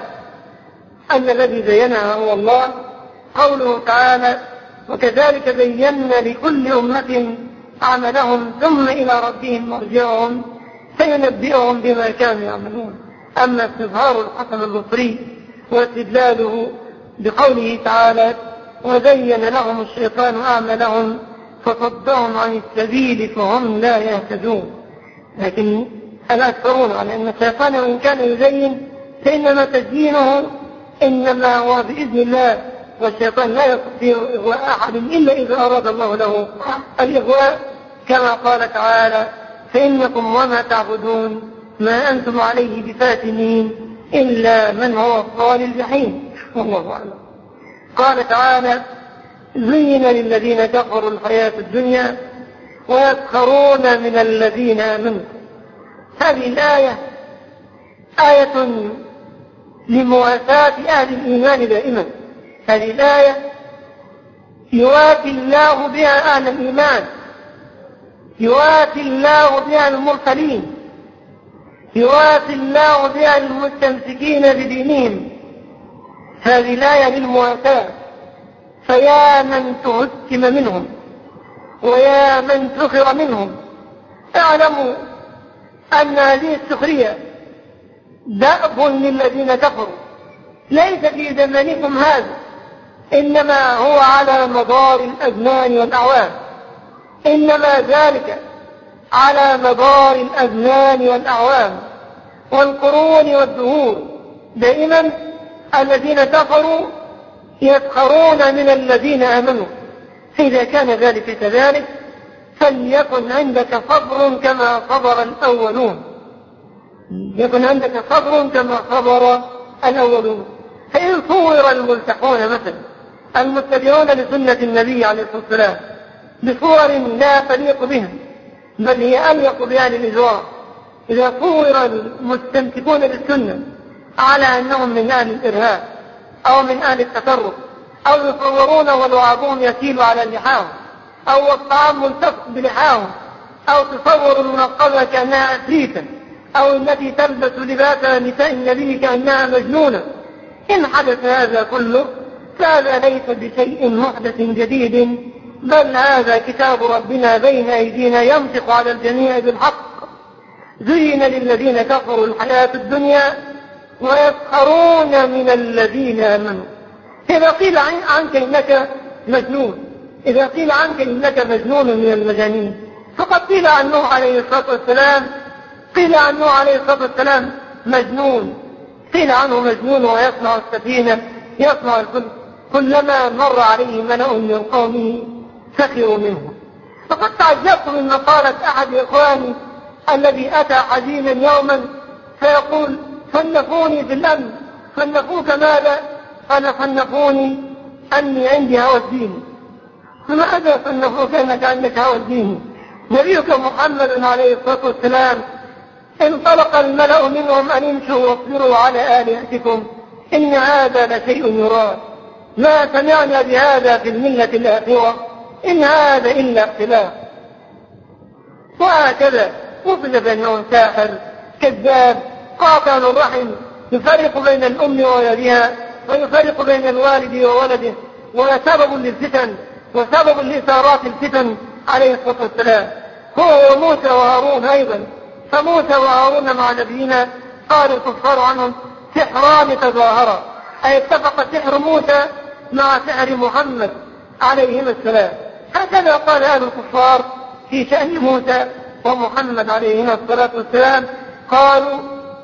A: أن الذي زينها هو الله قوله تعالى وكذلك زينا لكل أمة عملهم ثم إلى ربهم مرجعهم فينبئهم بما كانوا يعملون. أما استظهار الحسن البصري واستدلاله بقوله تعالى وزين لهم الشيطان أعمالهم فصدهم عن السبيل فهم لا يهتدون، لكن الأكثرون على أن الشيطان وإن كان يزين فإنما تزيينه إنما هو بإذن الله، والشيطان لا يستطيع إغواء أحد إلا إذا أراد الله له الإغواء، كما قال تعالى فإنكم وما تعبدون ما أنتم عليه بفاتنين إلا من هو الصال الجحيم والله أعلم. قال تعالى زين للذين كفروا الحياة الدنيا ويسخرون من الذين آمنوا هذه الآية آية لمواساة أهل الإيمان دائما. هذه الآية يوافي الله بها أهل الإيمان، يوافي الله بها المرسلين، يوافي الله بها المستمسكين بدينهم. هذه الآية للمواساة، فيا من تهتم منهم ويا من سخر منهم اعلموا أن هذه السخرية دأب للذين كفروا، ليس في زمانكم هذا، إنما هو على مدار الأزمان والأعوام، إنما ذلك على مدار الأزمان والأعوام والقرون والدهور. دائما الذين كفروا يسخرون من الذين آمنوا. إذا كان ذلك كذلك فليكن عندك صبر كما صبر الأولون، يكن عندك صبر كما صبر الأولون. فإن صور الملتحون مثلا المتبعون لسنة النبي عليه الصلاة والسلام بصور لا تليق بهم بل هي أليق بأهل الإجرام، إذا صور المستمسكون بالسنة على أنهم من أهل الإرهاب أو من أهل التطرف، أو يصورون ولعابهم يسيل على لحاهم، أو الطعام ملتصق بلحاهم، أو تصور المنقبة كأنها أسريتا، أو التي تلبس لباس نساء النبي كأنها مجنونة، إن حدث هذا كله فهذا ليس بشيء محدث جديد، بل هذا كتاب ربنا بين أيدينا ينطق على الجميع بالحق. زين للذين كفروا الحياة الدنيا ويسخرون من الذين آمنوا. إذا قيل عنك إنك مجنون، إذا قيل عنك إنك مجنون من المجانين، فقد قيل عن نوح عليه الصلاة والسلام قيل عن نوح عليه الصلاة والسلام مجنون، قيل عنه مجنون ويصنع السفينة يصنع الفلك، كلما مر عليه ملأ من قومه سخروا منه. فقد تعجبت من مقالة أحد إخواني الذي أتى حزينا يوما فيقول صنفوني في الأمن. صنفوك ماذا؟ قال صنفوني أني عندي هوى الدين. فماذا صنفوك أنك عندك هوى الدين؟ نبيك محمد عليه الصلاة والسلام انطلق الملأ منهم أن امشوا واصبروا على آلهتكم إن هذا لشيء يراد، ما سمعنا بهذا في الملة الآخرة إن هذا إلا اختلاف. وهكذا وصف بأنه ساحر كذاب قاطع الرحم، يفرق بين الأم وولدها ويفرق بين الوالد وولده، وسبب للفتن وسبب لإثارات الفتن عليه الصلاة والسلام. هو وموسى وهارون أيضا، فموسى وهارون مع نبينا قال الكفار عنهم سحران تظاهرا، أي اتفق سحر موسى مع سحر محمد عليهما السلام. هكذا قال أهل الكفار في شأن موسى ومحمد عليهما الصلاة والسلام، قالوا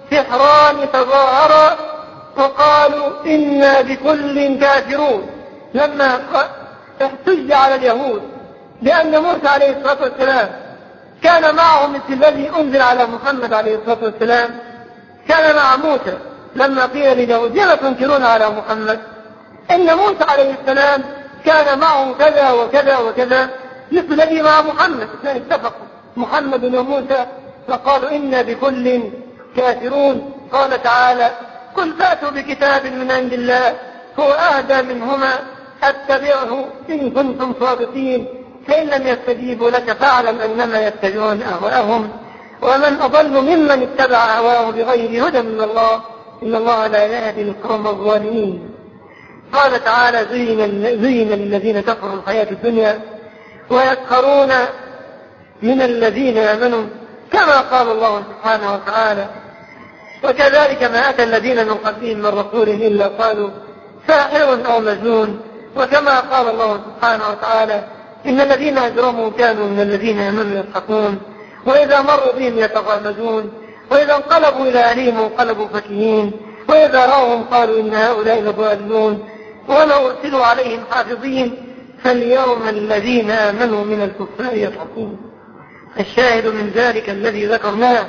A: سحران تظاهرا وقالوا إنا بكل كافرون. لما احتج على اليهود لأن موسى عليه الصلاة والسلام كان معه مثل الذي أنزل على محمد عليه الصلاة والسلام، كان مع موسى لما قيل لليهود لما تنكرون على محمد، إن موسى عليه السلام كان معه كذا وكذا وكذا مثل الذي مع محمد، اتفقوا محمد وموسى فقالوا إنا بكل كافرون. قال تعالى قل فأتوا بكتاب من عند الله هو أهدى منهما اتبعه إن كنتم صادقين، فإن لم يستجيبوا لك فاعلم أنما يتبعون أهواءهم ومن أضل ممن اتبع هواه بغير هدى من الله إن الله لا يهدي القوم الظالمين. قال تعالى زين للذين كفروا الحياة الدنيا ويسخرون من الذين آمنوا، كما قال الله سبحانه وتعالى وكذلك ما أتى الذين من قبلهم من رسول إلا قالوا ساحر أو مجنون، وكما قال الله سبحانه وتعالى إن الذين أجرموا كانوا من الذين آمنوا يضحكون وإذا مروا بهم يتغامزون وإذا انقلبوا إلى أهلهم انقلبوا فكهين وإذا رأوهم قالوا إن هؤلاء لضالون وما أرسلوا عليهم حافظين فاليوم الذين آمنوا من الكفار يضحكون. الشاهد من ذلك الذي ذكرناه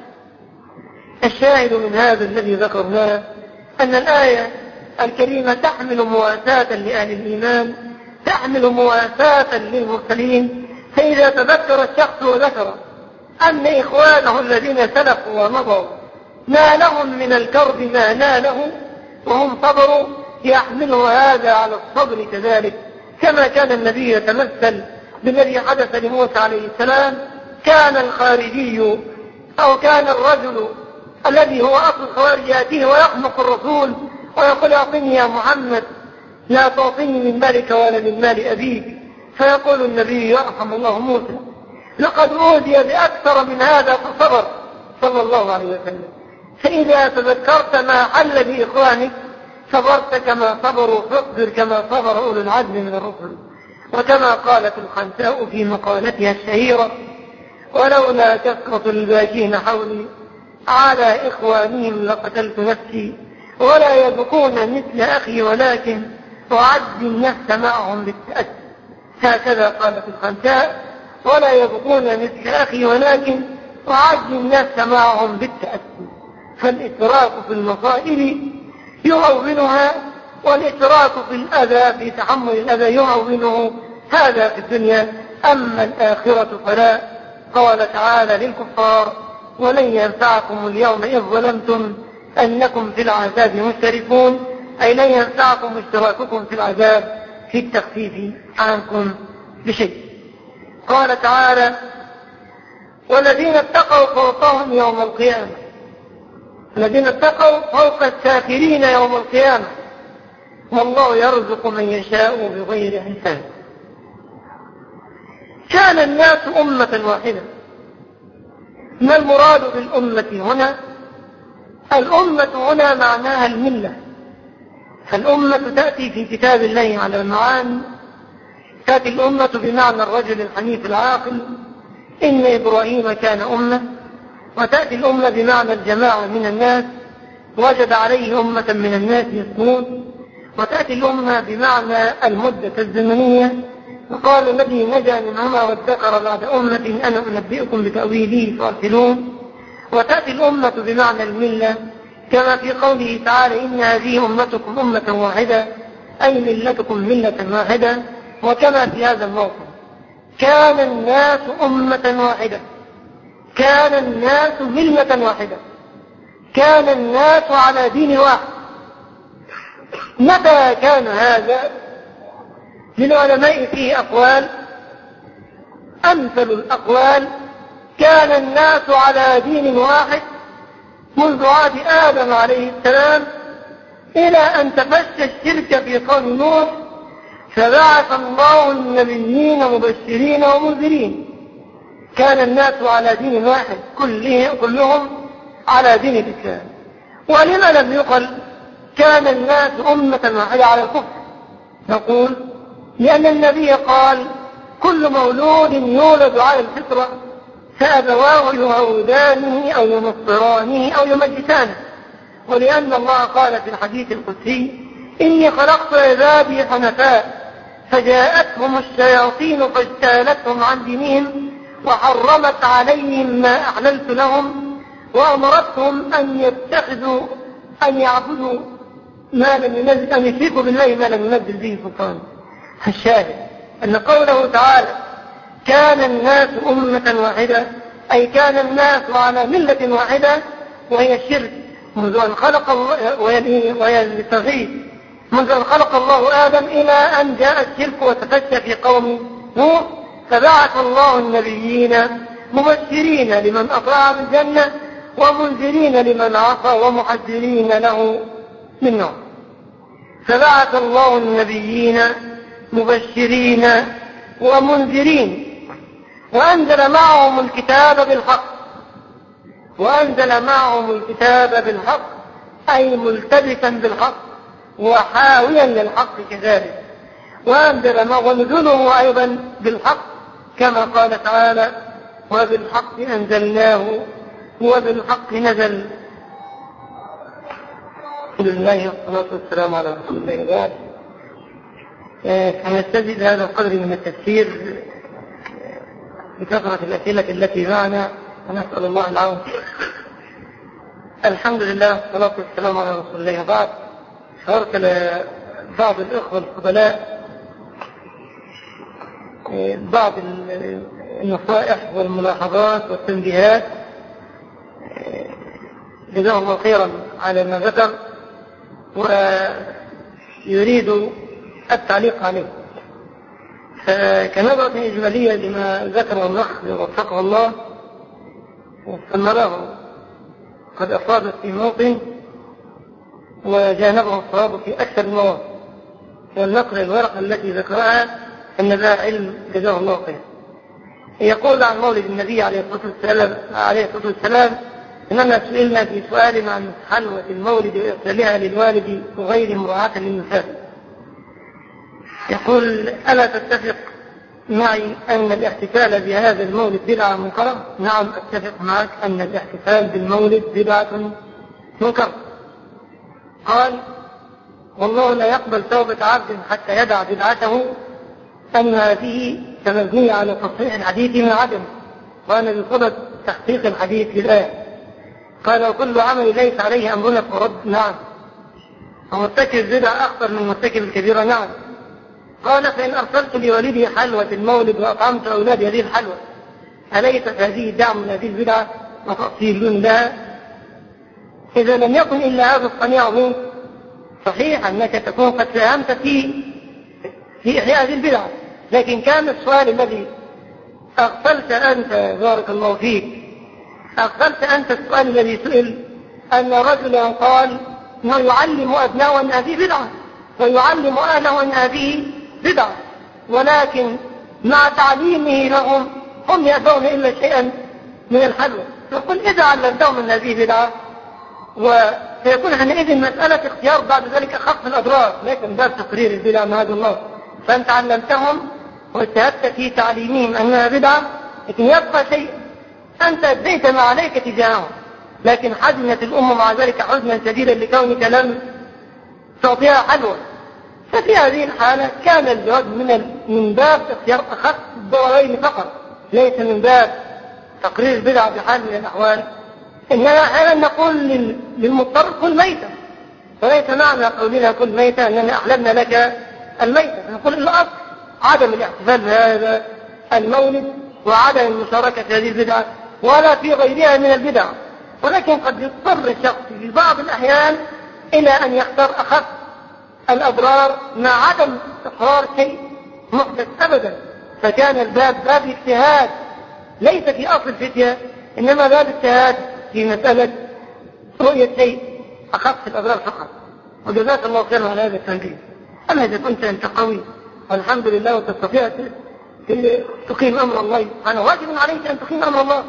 A: الشاهد من هذا الذي ذكرناه أن الآية الكريمة تحمل مواساة لأهل الإيمان، تحمل مواساة للمرسلين. فإذا تذكر الشخص وذكر أن إخوانه الذين سلفوا ومضوا نالهم من الكرب ما نالهم وهم صبروا، يحمله هذا على الصبر كذلك. كما كان النبي يتمثل بالذي حدث لموسى عليه السلام، كان الخارجي أو كان الرجل الذي هو أصل الخوارج يأتيه ويخنق الرسول ويقول أعطني يا محمد، لا تعطيني من مالك ولا من مال أبيك، فيقول النبي يرحم الله موسى لقد أوذي بأكثر من هذا فصبر صلى الله عليه وسلم. فإذا تذكرت ما حل بإخوانك صبرت كما صبروا، فاصبر كما صبر أولو العزم من الرسل. وكما قالت الخنساء في مقالتها الشهيرة: ولولا كثرة الباكين حولي على إخوانهم لقتلت نفسي، ولا يبقون مثل أخي ولكن أعد النفس معهم بالتأسي. هكذا قالت الخنساء: ولا يبقون مثل أخي ولكن أعد النفس معهم بالتأسي. فالإشراك في المصائب يهونها، والإشراك في الأذى في تحمل الأذى يهونه، هذا في الدنيا. أما الآخرة فلا. قال تعالى للكفار: ولن ينفعكم اليوم إذ ظلمتم أنكم في العذاب مشتركون، أي لن ينفعكم اشتراككم في العذاب في التخفيف عنكم بشيء. قال تعالى: والذين اتقوا فوقهم يوم القيامة، الذين اتقوا فوق الكافرين يوم القيامة، والله يرزق من يشاء بغير حساب. كان الناس أمة واحدة. ما المراد بالأمة هنا؟ الأمة هنا معناها الملة. فالأمة تأتي في كتاب الله على المعاني، تأتي الأمة بمعنى الرجل الحنيف العاقل، إن إبراهيم كان أمة، وتأتي الأمة بمعنى الجماعة من الناس وجد عليه أمة من الناس يسمون، وتأتي الأمة بمعنى المدة الزمنية، وقال الذي نجا منهما وادكر بعد أمة أنا أنبئكم بتأويله فارسلون. وتأتي الأمة بمعنى الملة، كما في قوله تعالى: إن هذه أمتكم أمة واحدة، أي ملتكم ملة واحدة. وكما في هذا الموقف: كان الناس أمة واحدة، كان الناس ملة واحدة، كان الناس على دين واحد. متى كان هذا؟ للعلماء فيه أقوال. أمثل الأقوال: كان الناس على دين واحد منذ عهد آدم عليه السلام إلى أن تفشى الشرك في قوم نوح، فبعث الله النبيين مبشرين ومنذرين. كان الناس على دين واحد، كلهم على دين الإسلام. ولما لم يقل كان الناس أمة واحدة على الكفر؟ نقول: لأن النبي قال: كل مولود يولد على الفطرة فأبواه يهودانه أو ينصرانه أو يمجسانه. ولأن الله قال في الحديث القدسي: إني خلقت عبادي حنفاء فجاءتهم الشياطين فاجتالتهم عن دينهم وحرمت عليهم ما أحللت لهم وأمرتهم أن يتخذوا أن يعبدوا ما لم ينزل، أن يشركوا بالله ما لم ينزل به سلطان. الشاهد أن قوله تعالى: كان الناس أمة واحدة، أي كان الناس على ملة واحدة وهي الشرك منذ أن خلق الله، وهي التوحيد منذ أن خلق الله آدم إلى أن جاء الشرك وتفشى في قوم نوح. فبعث الله النبيين مبشرين لمن أطاع بالجنة ومنذرين لمن عصى ومحذرين له من نار. فبعث الله النبيين مبشرين ومنذرين وأنزل معهم الكتاب بالحق، وأنزل معهم الكتاب بالحق أي ملتبسا بالحق وحاويا للحق كذلك. وأنزل معهم ونزله أيضا بالحق، كما قال تعالى: وبالحق أنزلناه وبالحق نزل. الحمد لله والصلاة والسلام على رسول الله. سنستزيد هذا القدر من التفسير بكثرة الأسئلة التي معنا، ونسأل الله العون. الحمد لله والصلاة والسلام على رسول الله. بعد شعرت لبعض الإخوة الفضلاء بعض النصائح والملاحظات والتنبيهات، جزاه الله خيرا على ما ذكر، ويريد التعليق عليه. فكنظرة إجمالية لما ذكره الأخ وفقه الله واستمره قد أصابت في موطن وجانبه الصواب في أكثر المواضع، والنقل الورقة التي ذكرها أن ذا علم جزاه الله خير. يقول عن مولد النبي عليه الصلاة والسلام, عليه الصلاة والسلام إننا سئلنا في سؤال عن حلوة المولد وإرسالها للوالد وغير مراعاة للنساء. يقول ألا تتفق معي أن الاحتفال بهذا المولد بدعة منكرة؟ نعم أتفق معك أن الاحتفال بالمولد بدعة منكرة. قال والله لا يقبل توبة عبد حتى يدع بدعته، أن هذه تمبنية على تصحيح الحديث من عدم، وأنا بصدد تحقيق الحديث للآية. قال وكل عمل ليس عليه أمرنا فرد. نعم. ومرتكب البدع أخطر من مرتكب الكبيرة. نعم. قال فإن أرسلت لوالدي حلوة المولد وأطعمت أولادي هذه الحلوة أليست هذه دعم من هذه البدعة وتأصيل لها؟ إذا لم يكن إلا هذا الصنيع منك صحيح أنك تكون قد ساهمت في في إحياء هذه البدعة، لكن كان السؤال الذي أغفلت أنت بارك الله فيك، أغفلت أنت السؤال الذي سئل أن رجلا قال أنه يعلم أبناءه أن هذه بدعة ويعلم أهله أن هذه بدعة، ولكن مع تعليمه لهم هم يأتون إلا شيئا من الحلوة. يقول إذا علمتهم أن هذه بدعة، وسيكون حينئذ مسألة اختيار بعد ذلك أخف الأضرار، لكن باب تقرير البدعة معاذ الله. فأنت علمتهم واجتهدت في تعليمهم أنها بدعة، لكن يبقى شيء أنت أديت ما عليك تجاههم، لكن حزنت الأم مع ذلك حزنا شديدا لكونك لم تعطيها حلوة. ففي هذه الحالة كان الجواب من من باب اختيار أخف الضررين فقط، ليس من باب تقرير البدعة بحال من الأحوال. إننا أحيانا نقول للمضطر كل ميتة، فليس معنى قولنا كل ميتة أننا أحللنا لك الميتة. نقول الأصل عدم الاحتفال بهذا المولد وعدم المشاركة في هذه البدعة ولا في غيرها من البدع، ولكن قد يضطر الشخص في بعض الأحيان إلى أن يختار أخف الأضرار مع عدم إقرار شيء محدث أبدا. فكان الباب باب اجتهاد ليس في أصل الفتية، إنما باب اجتهاد في مسألة رؤية شيء أخف الأضرار فقط. وجزاك الله خيرا على هذا التنبيه. أما إذا كنت أنت قوي والحمد لله وتستطيع تقيم أمر الله سبحانه، واجب عليك أن تقيم أمر الله.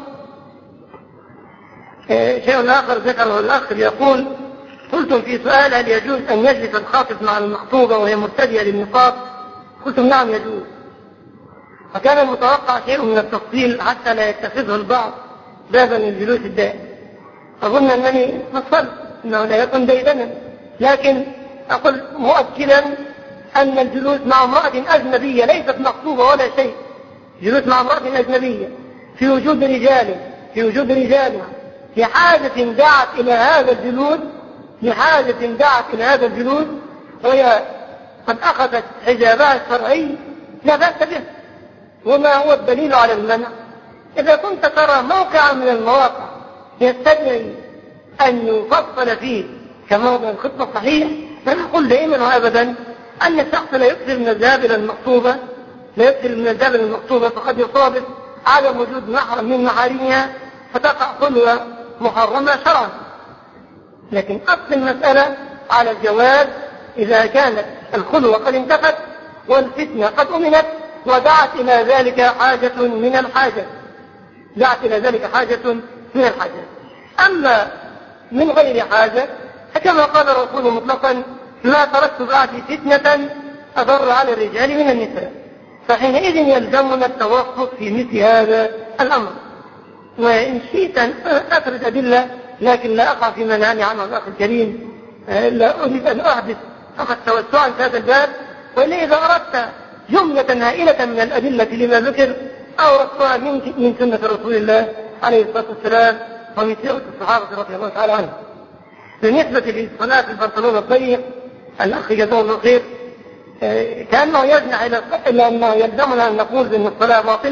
A: شيء آخر ذكره الأخ يقول قلتم في سؤال هل يجوز أن يجلس الخاطب مع المخطوبة وهي مرتدية للنقاب؟ قلتم نعم يجوز، فكان المتوقع شيء من التفصيل حتى لا يتخذه البعض بابا للجلوس الدائم. أظن أنني فصلت أنه لا يكون ديدنا، لكن أقول مؤكدا أن الجلوس مع امرأة أجنبية ليست مخطوبة ولا شيء، جلوس مع امرأة أجنبية في وجود رجال في وجود رجال في حاجة دعت إلى هذا الجلوس في حاجة دعت إلى هذا الجلوس وهي قد أخذت حجابها الشرعي لا بأس به. وما هو الدليل على المنع؟ إذا كنت ترى موقعا من المواقع يستدعي أن يفصل فيه كموضع الخطبة صحيح، فنقول دائما وأبدا أن الشخص لا يكثر من الذهاب إلى المخطوبة لا يكثر من الذهاب إلى المخطوبة فقد يصادف عدم وجود محرم من محارمها فتقع خلوة محرمة شرعا. لكن أصل المسألة على الجواز إذا كانت الخلوة قد انتفت والفتنة قد أمنت ودعت إلى ذلك حاجة من الحاجة دعت إلى ذلك حاجة من الحاجة. أما من غير حاجة فكما قال الرسول مطلقا ما تركت بعدي فتنة أضر على الرجال من النساء، فحينئذ يلزمنا التوقف في مثل هذا الأمر. وإن شئت أن أفرد أدلة لكن لا أقع في منعني عنه الأخ الكريم، لا أريد أن أحدث فقط توسعا في هذا الباب. وإلا إذا أردت جملة هائلة من الأدلة لما ذكر أوردتها من من سنة رسول الله عليه الصلاة والسلام ومن سيرة الصحابة رضي الله تعالى عنهم. بالنسبة للصلاة البنطلون الضيق الأخ جزاه الله خير كأنه يجنح إلى أنه يلزمنا أن نقول بأن الصلاة باطلة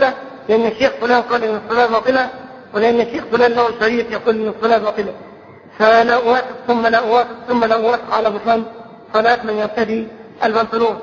A: لأن الشيخ فلان قال إن الصلاة باطلة، ولأن الشيخ فلان له شريط يقول إن الصلاة باطلة، فلا أوافق ثم لا أوافق ثم لا أوافق على بطلان صلاة من يرتدي البنطلون.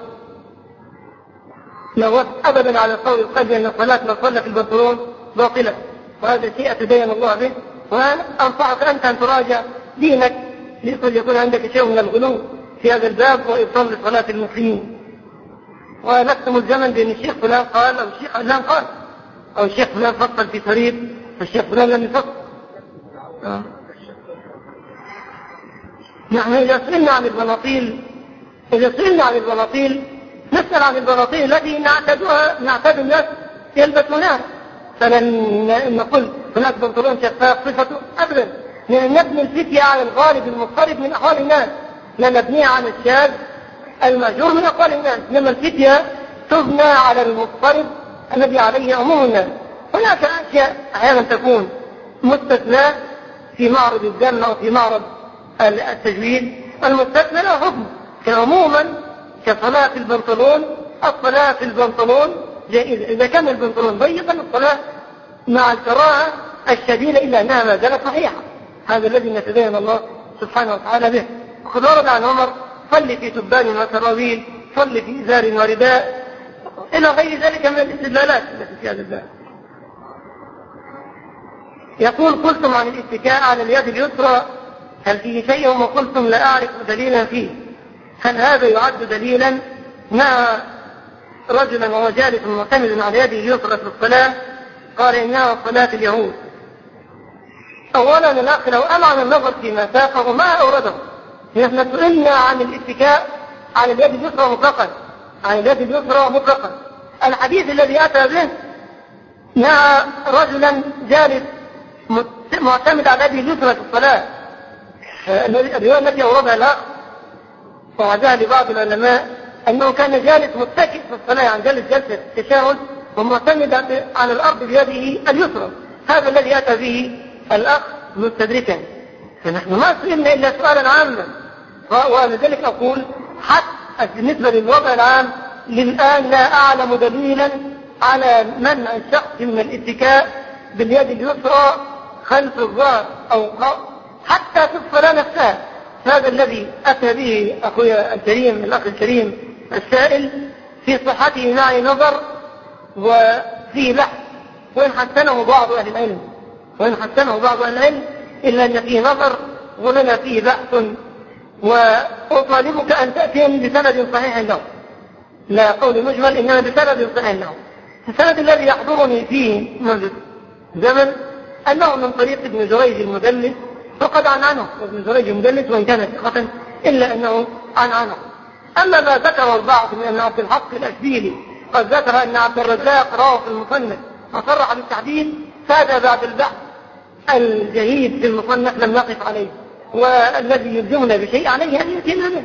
A: لا أوافق أبدا على قول القلب أن الصلاة من صلى في البنطلون باطلة، وهذا شيء أتدين الله به. وأنصحك أنت أن تراجع دينك لقد يكون عندك شيء من الغلو في هذا الباب وإبطال لصلاة المسلمين. ولست ملزما بأن الشيخ فلان قال أو الشيخ فلان قال أو الشيخ فلان فصل في طريق فالشيخ فلان لم يفصل. آه. نحن إذا سئلنا عن البناطيل إذا سئلنا عن البناطيل نسأل عن البناطيل التي نعتادها نعتاد الناس يلبسونها، فلن نقول هناك بنطلون شفاف صفته أبدا، لأن نبني الفتية على الغالب المضطرب من أحوال الناس، لا نبنيها عن الشاذ المهجور من أقوال الناس، إنما الفتية تبنى على المضطرب الذي عليه عموم الناس. هناك أشياء أحيانا تكون مستثنى في معرض الدم أو في معرض التجويد، المستثنى له حكم، كعموما كصلاة البنطلون. الصلاة في البنطلون جائزة إذا كان البنطلون ضيقا، الصلاة مع الكراهة الشديدة إلا أنها ما زالت صحيحة. هذا الذي نتدين الله سبحانه وتعالى به. وقد ورد عن عمر صلي في تبان وسراويل، صلي في إزار ورداء، إلى غير ذلك من الاستدلالات التي في هذا الباب. يقول قلتم عن الاتكاء على اليد اليسرى هل فيه شيء وقلتم لا أعرف دليلا فيه، هل هذا يعد دليلا؟ مع رجلا وهو جالس معتمد على يده اليسرى في الصلاة قال إنها صلاة اليهود. أولا الأخ لو أمعن النظر فيما ساقه ما أورده، نحن سئلنا عن الاتكاء على اليد اليسرى مطلقا، عن اليد اليسرى مطلقا. الحديث الذي أتى به مع رجلا جالس معتمد على يده اليسرى في الصلاة، الرواية التي أوردها الأخ وعزاها لبعض العلماء أنه كان جالس متكئ في الصلاة، عن جالس جلسة التشهد ومعتمد على الأرض بيده اليسرى. هذا الذي أتى به الأخ مستدركا، فنحن ما سئلنا إلا سؤالا عاما. ولذلك أقول حتى بالنسبة للوضع العام للآن لا أعلم دليلا على منع الشخص من الاتكاء باليد اليسرى خلف الظهر أو حتى في الصلاة نفسها. هذا الذي أتى به أخويا الكريم الأخ الكريم السائل في صحته معي نظر وفيه بحث، وإن حسنه بعض أهل العلم وإن حسنه بعض أهل العلم إلا أن فيه نظر ولنا فيه بحث. وأطالبك أن تأتي بسند صحيح له، لا قول مجمل إنما بسند صحيح له. السند الذي يحضرني فيه منذ زمن أنه من طريق ابن جريج المدلس، فقد عن عنه ابن جريج المدلس وإن كان ثقة إلا أنه عن عنه. أما ما ذكره البعض من أن عبد الحق الأشبيلي قد ذكر أن عبد الرزاق رواه في المصنف وصرح بالتحديد، فهذا بعد البحث الجهيد في المصنف لم نقف عليه، والذي يلزمنا بشيء عليه أن يأتينا به.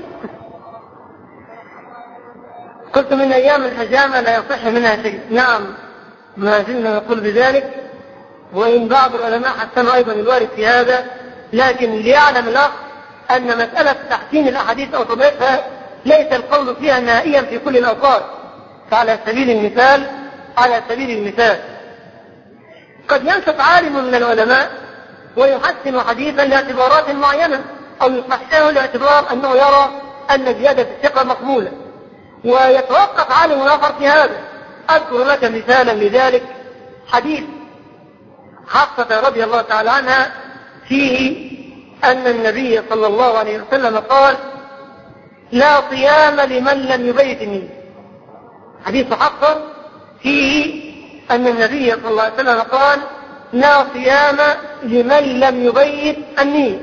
A: قلت من أيام الحجامة لا يصح منها شيء. نعم ما زلنا نقول بذلك، وإن بعض العلماء حسنوا أيضا الوارد في هذا، لكن ليعلم الأخ أن مسألة تحسين الأحاديث أو تضعيفها ليس القول فيها نهائيا في كل الأوقات. فعلى سبيل المثال على سبيل المثال قد ينسب عالم من العلماء ويحسن حديثا لاعتبارات معينة أو يصححه لاعتبار أنه يرى أن زيادة الثقة مقبولة، ويتوقف عالم آخر في هذا. أذكر لك مثالا لذلك حديث حفصة رضي الله تعالى عنها فيه أن النبي صلى الله عليه وسلم قال لا صيام لمن لم يبيت النية. حديث حفصة فيه أن النبي صلى الله عليه وسلم قال لا صيام لمن لم يبيت النية.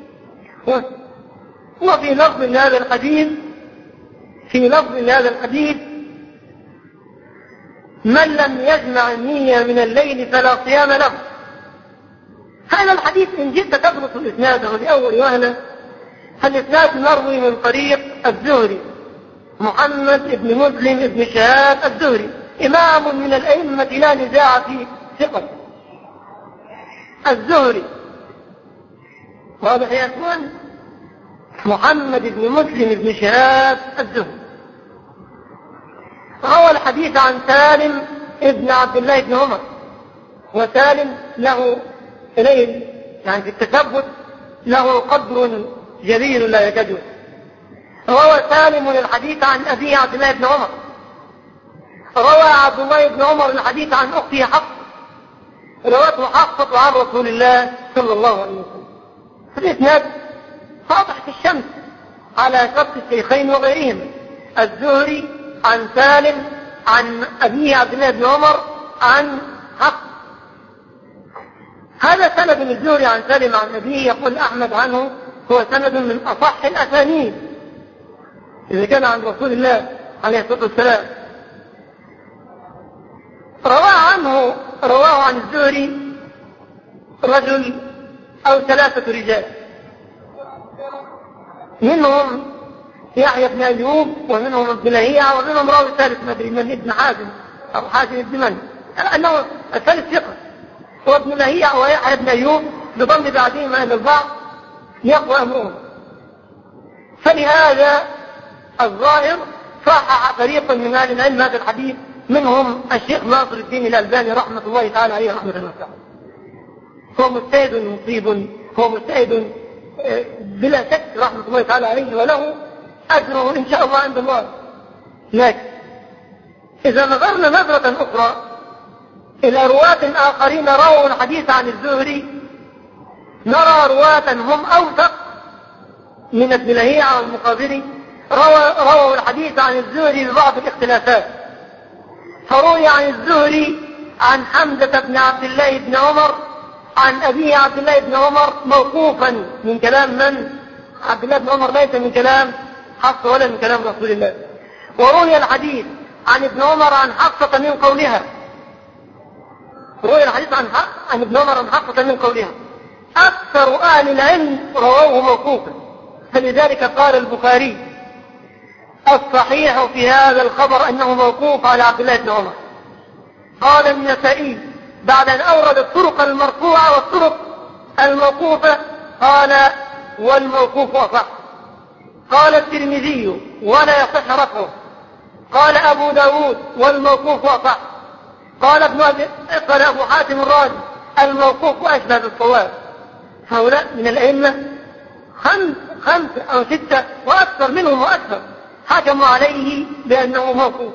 A: وفي لفظ لهذا الحديث في لفظ لهذا الحديث من لم يجمع النية من الليل فلا صيام له. هذا الحديث إن جئت تدرس الإسناد لأول وهلة، الإسناد مروي من طريق الزهري محمد بن مسلم بن شهاب الزهري، إمام من الأئمة لا نزاع في ثقة الزهري. واضح يا أخوان؟ محمد بن مسلم بن شهاب الزهري روى الحديث عن سالم ابن عبد الله بن عمر، وسالم له إليه يعني في التثبت له قدر جليل لا يجده. روى سالم الحديث عن أبيه عبد الله بن عمر، روى عبد الله بن عمر الحديث عن أخته حفصة، روته حفصة عن رسول الله صلى الله عليه وسلم. الإسناد واضح كالشمس على شرط الشيخين وغيرهم. الزهري عن سالم عن أبيه عبد الله بن عمر عن حفصة. هذا سند من الزهري عن سالم عن أبيه، يقول أحمد عنه هو سند من أصح الأسانيد إذا كان عن رسول الله عليه الصلاة والسلام. رواه عنه رواه عن الزهري رجل أو ثلاثة رجال، منهم يحيى بن أيوب، ومنهم ابن لهيعة، ومنهم راوي ثالث ما أدري من ابن حازم أو حازم ابن من، أنه الثالث ثقة، وابن لهيعة ويحيى بن أيوب بضم بعدهما إلى البعض يقوى أمرهم. فلهذا الظاهر صحح فريق من أهل العلم هذا الحديث، منهم الشيخ ناصر الدين الألباني رحمة الله تعالى عليه رحمة واسعة. هو مجتهد مصيب، هو مجتهد بلا شك رحمة الله تعالى عليه، وله أجره إن شاء الله عند الله. لكن إذا نظرنا نظرة أخرى إلى رواة آخرين رووا الحديث عن الزهري، نرى رواة هم أوثق من ابن لهيعة والمقابري رووا الحديث عن الزهري ببعض الاختلافات. فروي عن الزهري عن حمزة بن عبد الله بن عمر عن أبيه عبد الله بن عمر موقوفا من كلام من؟ عبد الله بن عمر، ليس من كلام حفصة ولا من كلام رسول الله. وروي الحديث عن ابن عمر عن حفصة من قولها، روي الحديث عن, عن ابن عمر عن حفصة من قولها. أكثر أهل العلم رواه موقوفا، فلذلك قال البخاري الصحيح في هذا الخبر أنه موقوف على عبد الله بن عمر. قال النسائي بعد أن أورد الطرق المرفوعة والطرق الموقوفة قال والموقوف أصح. قال الترمذي ولا يصح رفعه. قال أبو داود والموقوف أصح. قال ابن قال أبو حاتم الرازي الموقوف أشبه بالصواب. هؤلاء من الأئمة خمس خمس أو ستة وأكثر منهم وأكثر حكموا عليه بأنه موقوف.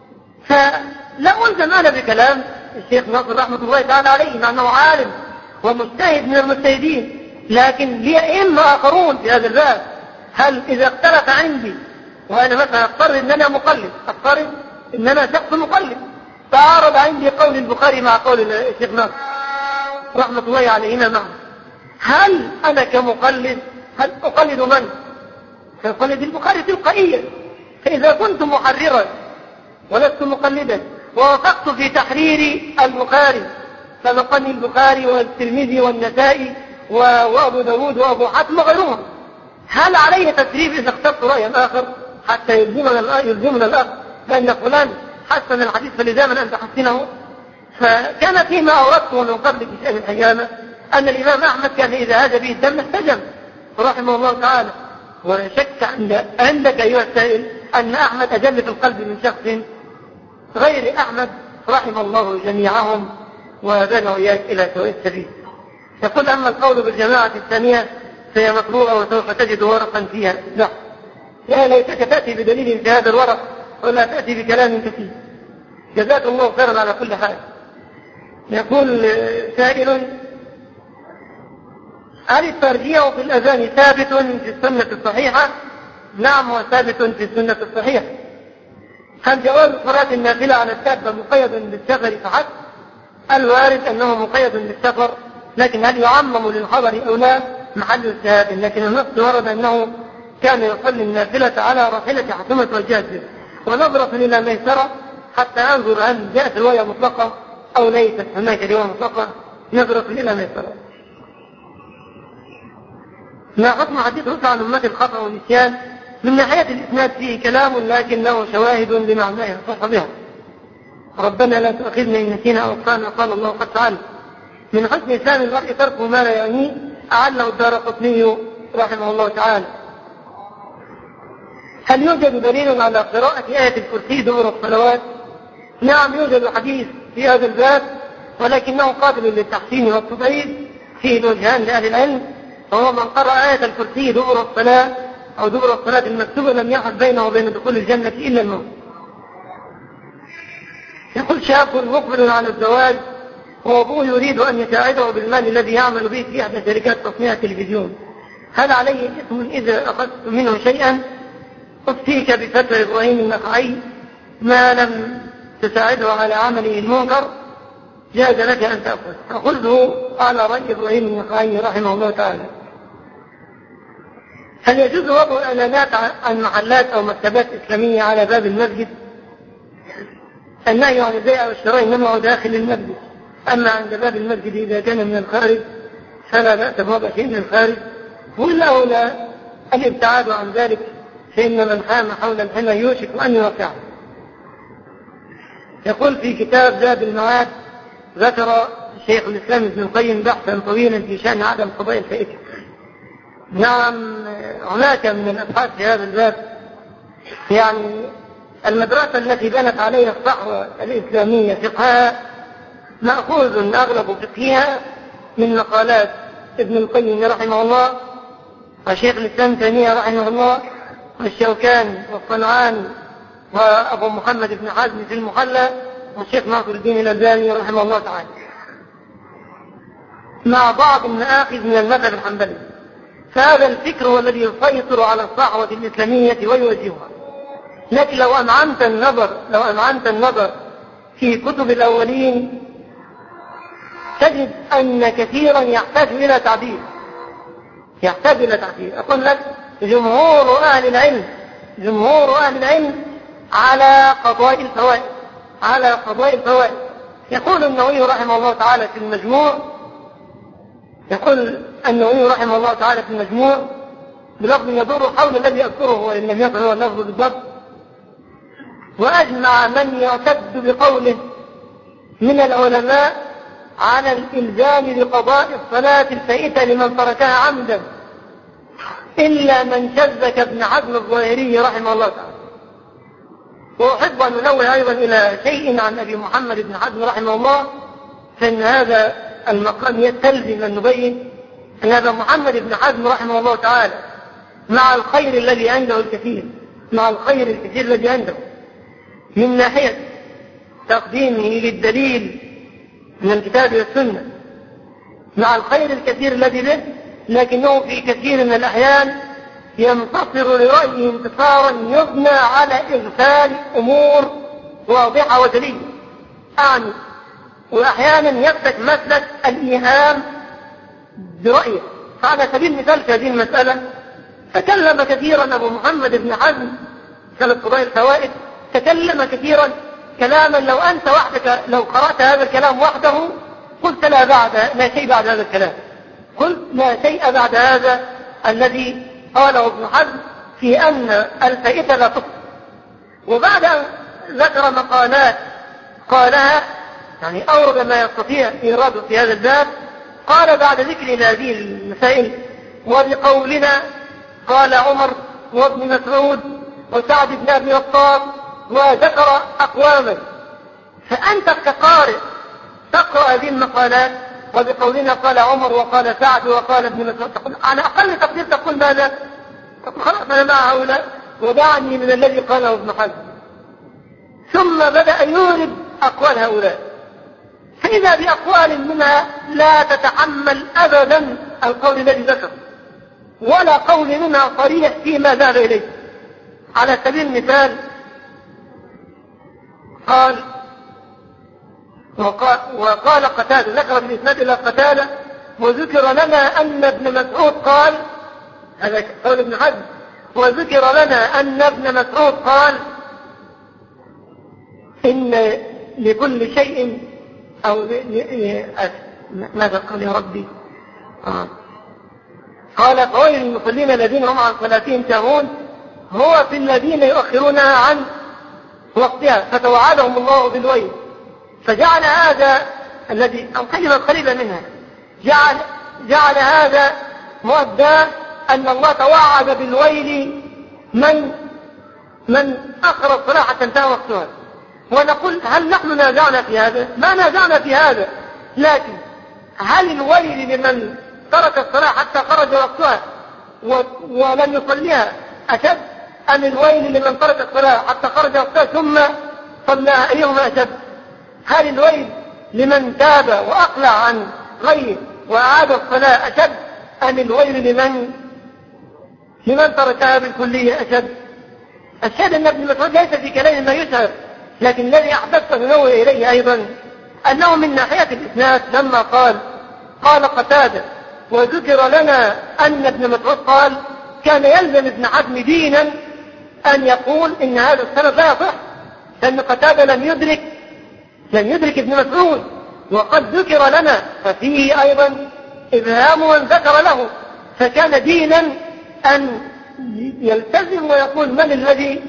A: فلا ألزم أنا بكلام الشيخ ناصر رحمة الله تعالى عليه مع أنه عالم ومجتهد من المجتهدين، لكن لي أئمة آخرون في هذا الباب. هل إذا اختلف عندي وأنا مثلا أفترض أن أنا مقلد، أفترض أن أنا شخص مقلد، تعارض عندي قول البخاري مع قول الشيخ ناصر رحمة الله عليهما معه، هل أنا كمقلد هل أقلد من؟ فأقلد البخاري تلقائيا. فإذا كنت محررا ولست مقلدا ووافقت في تحرير البخاري سبقني البخاري والترمذي والنسائي وأبو داود وأبو حاتم وغيرهم، هل علي تسريب إذا اخترت رأيا آخر حتى يلزمنا يلزمنا الأخذ بأن فلان حسن الحديث فلزاما أن تحسنه؟ فكان فيما أوردته من قبل في شأن الحجامة أن الإمام أحمد كان إذا هذا به الدم استجم رحمه الله تعالى. ولا شك عندك أيها السائل أن أحمد أجل في القلب من شخص غير أحمد رحم الله جميعهم وهدانا وإياك إلى سواء السبيل. يقول أما القول بالجماعة الثانية فهي مطلوبة وسوف تجد ورقا فيها. لا لا ليتك تأتي بدليل في هذا الورق ولا تأتي بكلام كثير. جزاك الله خيرا على كل حال. يقول سائل هل الترجيع في الأذان ثابت في السنة الصحيحة؟ نعم هو ثابت في السنة الصحيحة. هل جواز صلاة النافلة على الدابة مقيد بالسفر فحسب؟ الوارد أنه مقيد بالسفر، لكن هل يعمم للحضر أو لا محل السهاد. لكن النص ورد أنه كان يصلي النافلة على راحلة حكومة وجاهزة. ونظرة إلى ميسرة حتى أنظر هل جاءت الرواية مطلقة أو ليست هناك رواية مطلقة، نظرة إلى ميسرة. ما حكم حديث رفع عن أمة الخطأ والنسيان؟ من ناحية الإسناد فيه كلام لكن له شواهد بمعناه صح بها. ربنا لا تؤاخذنا إن نسينا أو أخطأنا قال الله قد فعل. من حسن إسلام المرء تركه ما لا يعنيه أعله الدارقطني رحمه الله تعالى. هل يوجد دليل على قراءة آية الكرسي دبر الصلوات؟ نعم يوجد حديث في هذا الباب، ولكنه قابل للتحسين والتضعيف فيه وجهان لأهل العلم، وهو من قرأ آية الكرسي دبر الصلاة أو دبر الصلاة المكتوبة لم يحل بينه وبين دخول الجنة إلا الموت. يقول شاب مقبل على الزواج وأبوه يريد أن يساعده بالمال الذي يعمل به في إحدى شركات تصنيع التلفزيون، هل عليه إثم إذا أخذت منه شيئا؟ أفتيك بفتوى إبراهيم النخعي: ما لم تساعده على عمله المنكر جاز لك أن تأخذ. فقلت على رأي إبراهيم النخعي رحمه الله تعالى. هل يجوز وضع إعلانات عن محلات أو مكتبات إسلامية على باب المسجد؟ النهي عن البيع والشراء إنما هو داخل المسجد، أما عند باب المسجد إذا كان من الخارج فلا بأس بوضع شيء من الخارج، ولا أولى الابتعاد عن ذلك، فإن من حام حول الحمى يوشك أن يوقعه. يقول في كتاب زاد المعاد ذكر شيخ الإسلام ابن القيم بحثا طويلا في شأن عدم قضاء الفائتة. نعم هناك من الأبحاث في هذا الباب، يعني المدرسة التي بنت عليها الصحوة الإسلامية فقهها مأخوذ أغلب فقهها من مقالات ابن القيم رحمه الله وشيخ الإسلام تيمية رحمه الله والشوكاني والصنعاني وأبو محمد بن حزم في المحلى والشيخ ناصر الدين الألباني رحمه الله تعالى، مع بعض المآخذ من المذهب الحنبلي. فهذا الفكر هو الذي يسيطر على الصحوة الإسلامية ويوجهها. لكن لو أمعنت النظر لو أمعنت النظر في كتب الأولين تجد أن كثيرا يحتاج إلى تعديل يحتاج إلى تعديل. أقول لك جمهور أهل العلم جمهور أهل العلم على قضاء الفوائد على قضاء الفوائد يقول النووي رحمه الله تعالى في المجموع يقول النووي رحمه الله تعالى في المجموع بلفظ يدور حول الذي أذكره وإن لم يكن هو اللفظ بالضبط: وأجمع من يعتد بقوله من العلماء على الإلزام بقضاء الصلاة الفائتة لمن تركها عمدا إلا من شذ كابن حزم الظاهري رحمه الله تعالى. وأحب أن ننوه أيضا إلى شيء عن أبي محمد بن حزم رحمه الله، فإن هذا المقام يستلزم أن نبين أن هذا محمد بن حزم رحمه الله تعالى مع الخير الذي عنده الكثير مع الخير الكثير الذي عنده من ناحية تقديمه للدليل من الكتاب والسنة، مع الخير الكثير الذي به، لكنه في كثير من الأحيان ينتصر لرأيه انتصارا يبنى على إغفال أمور واضحة ودليل أعني، وأحيانا يفتك مسلك الإيهام برأيه. فعلى سبيل المثال في هذه المسألة تكلم كثيرا أبو محمد بن حزم في قضاء الفوائد، تكلم كثيرا كلاما لو أنت وحدك لو قرأت هذا الكلام وحده قلت لا بعد لا شيء بعد هذا الكلام قلت لا شيء بعد هذا الذي قاله ابن حزم في أن الفائتة لا تقصر. وبعد أن ذكر مقالات قالها يعني أورد ما يستطيع إيراده في هذا الباب، قال بعد ذكر هذه المسائل: وبقولنا قال عمر وابن مسعود وسعد بن أبي وقاص، وذكر أقواما. فأنت كقارئ تقرأ هذه المقالات وبقولنا قال عمر وقال سعد وقال ابن مسعود، تقول على أقل تقدير تقول ماذا؟ تقول خلاص أنا مع هؤلاء ودعني من الذي قاله ابن حزم. ثم بدأ يورد أقوال هؤلاء، فإذا بأقوال منها لا تتحمل أبدا القول الذي ذكر، ولا قول منها صريح فيما ذهب إليه. على سبيل المثال قال وقال, وقال قتادة، ذكر بالإسناد إلى قتادة: وذكر لنا أن ابن مسعود قال، هذا قول ابن حزم، وذكر لنا أن ابن مسعود قال إن لكل شيء أو ماذا قال يا ربي آه. قال: فويل للمصلين الذين هم عن صلاتهم ساهون، هو في الذين يؤخرونها عن وقتها فتوعدهم الله بالويل. فجعل هذا الذي الكلمة القريبة منها جعل, جعل هذا مؤدى أن الله توعد بالويل من من أخر الصلاة حتى انتهى وقتها، ونقول هل نحن نازعنا في هذا؟ ما نازعنا في هذا، لكن هل الويل لمن ترك الصلاة حتى خرج وقتها ولم يصليها أشد أم الويل لمن ترك الصلاة حتى خرج وقتها ثم صلىها؟ أيهما أشد؟ هل الويل لمن تاب وأقلع عن غيره وأعاد الصلاة أشد أم الويل لمن لمن تركها بالكلية أشد؟ الشاهد أن ابن مسعود ليس في كلام ما يشهر، لكن الذي أحببت ننوه إليه أيضا أنه من ناحية الإسناد لما قال قال قتادة وذكر لنا أن ابن مسعود قال كان يلزم ابن حزم دينا أن يقول إن هذا السند لا يصح، لأن قتادة لم يدرك لم يدرك ابن مسعود، وقد ذكر لنا ففيه أيضا إبهام من ذكر له، فكان دينا أن يلتزم ويقول من الذي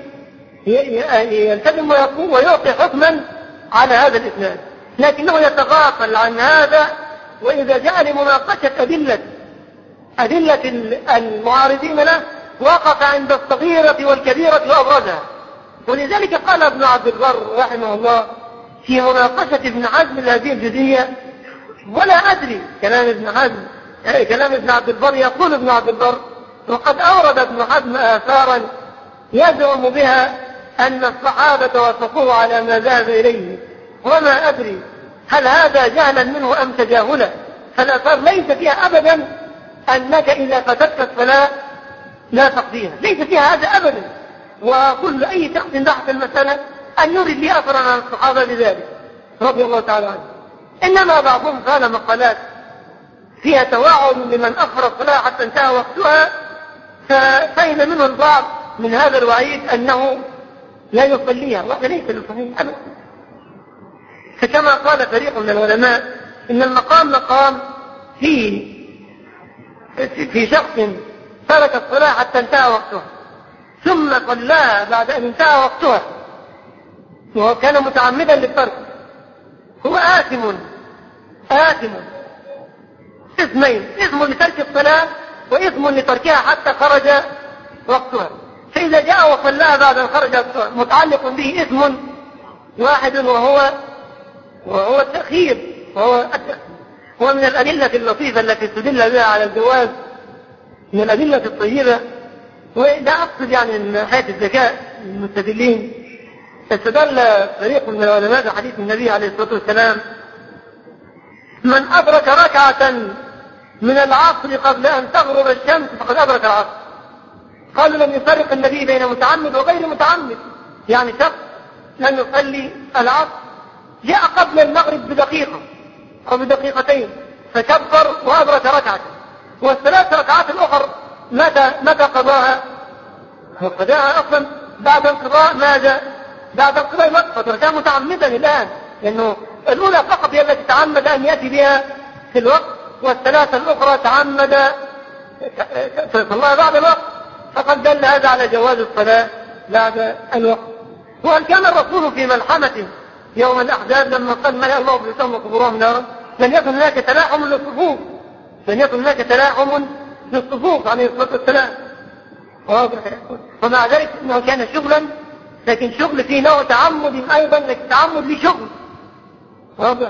A: يلتزم ويقول ويعطي حكما على هذا الإسناد، لكنه يتغافل عن هذا. وإذا جاء لمناقشة أدلة أدلة المعارضين له وقف عند الصغيرة والكبيرة وأبرزها. ولذلك قال ابن عبد البر رحمه الله في مناقشة ابن حزم هذه الجزئية، ولا أدري كلام ابن حزم كلام ابن عبد البر، يقول ابن عبد البر وقد أورد ابن حزم آثارا يزعم بها أن الصحابة وصفوه على ما ذهب إليه، وما أدري هل هذا جهلا منه أم تجاهلا، فالآثار ليس فيها أبدا أنك إذا فاتتك الصلاة لا تقضيها، ليس فيها هذا أبدا. وكل أي شخص بحث المسألة أن يرد لي أثرا عن الصحابة بذلك رضي الله تعالى عنه. إنما بعضهم قال مقالات فيها توعد لمن أخر الصلاة حتى انتهى وقتها، ففهم منه البعض من هذا الوعيد أنه لا يصليها، وهذا ليس بالصحيح أبدا. فكما قال فريق من العلماء إن المقام مقام في في شخص ترك الصلاة حتى انتهى وقتها ثم صلاها بعد أن انتهى وقتها وهو كان متعمدا للترك، هو آثم آثم اسمين، اسم لترك الصلاة واسم لتركها حتى خرج وقتها. فإذا جاء وصلاها بعد أن خرج وقتها متعلق به اسم واحد وهو وهو التأخير، وهو التأخير. ومن الأدلة اللطيفة التي تدل بها على الجواز من الأدلة الطيبة، وده أقصد يعني من ناحية الذكاء المستدلين، استدل فريق من العلماء بحديث النبي عليه الصلاة والسلام من أدرك ركعة من العصر قبل أن تغرب الشمس فقد أدرك العصر. قالوا لم يفرق النبي بين متعمد وغير متعمد، يعني شخص لم يصلي العصر جاء قبل المغرب بدقيقة أو بدقيقتين فكبر وأدرك ركعة، والثلاث ركعات الأخرى متى متى قضاها؟ قضاها أصلا بعد انقضاء ماذا؟ بعد انقضاء الوقت، فكان متعمدا الآن، لأنه الأولى فقط هي التي تعمد أن يأتي بها في الوقت، والثلاثة الأخرى تعمد صلاها بعد الوقت، فقد دل هذا على جواز الصلاة بعد الوقت. وهل كان الرسول في ملحمة يوم الأحزاب لما قال ملأ الله بيوتهم وقبورهم نارا لن يكن هناك تلاحم للصفوف، لن يكن هناك تلاحم للصفوف عليه الصلاة والسلام، ومع ذلك انه كان شغلا، لكن شغل فيه نوع تعمد ايضا، لكن تعمد لشغل واضح.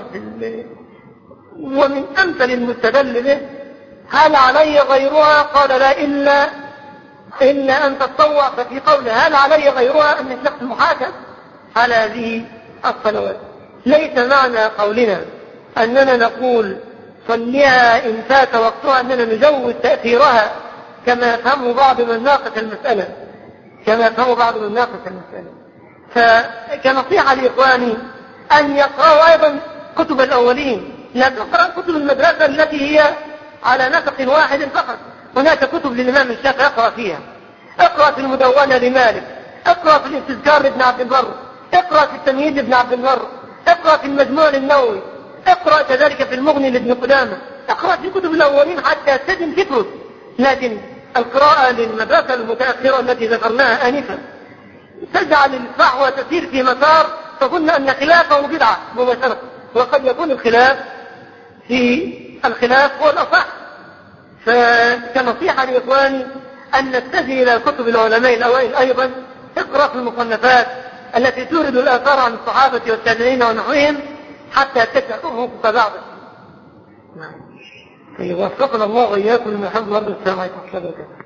A: ومن امثل المستدل به هل علي غيرها؟ قال لا الا الا ان تتطوع. ففي قوله هل علي غيرها ان الشخص محاسب على هذه الصلوات. ليس معنى قولنا اننا نقول صليها ان فات وقتها اننا نجوز تاخيرها كما يفهم بعض من ناقش المسألة كما يفهم بعض من ناقش المسألة. فكنصيحة لإخواني أن يقرأوا أيضا كتب الأولين، لا تقرأ كتب المدرسة التي هي على نسق واحد فقط. هناك كتب للإمام الشافعي اقرأ فيها، اقرأ في المدونة لمالك، اقرأ في الاستذكار لابن عبد البر، اقرأ في التمهيد لابن عبد البر، اقرأ في المجموع للنووي، اقرأ كذلك في المغني لابن قدامة، اقرأ في كتب الأولين حتى تجد فكرك. لكن القراءة للمدرسة المتأخرة التي ذكرناها آنفا تجعل الفحوى تسير في مسار تظن أن خلافه بدعة مباشرة، وقد يكون الخلاف في الخلاف هو الأصح. فكنصيحة لإخواني أن نتجه إلى كتب العلماء الأوائل أيضا، اقرأ في المصنفات التي تورد الآثار عن الصحابة والتابعين ونحوهم حتى تكأهم بعض. نعم. يوفقنا الله وإياكم لما يحب الأرض السماء.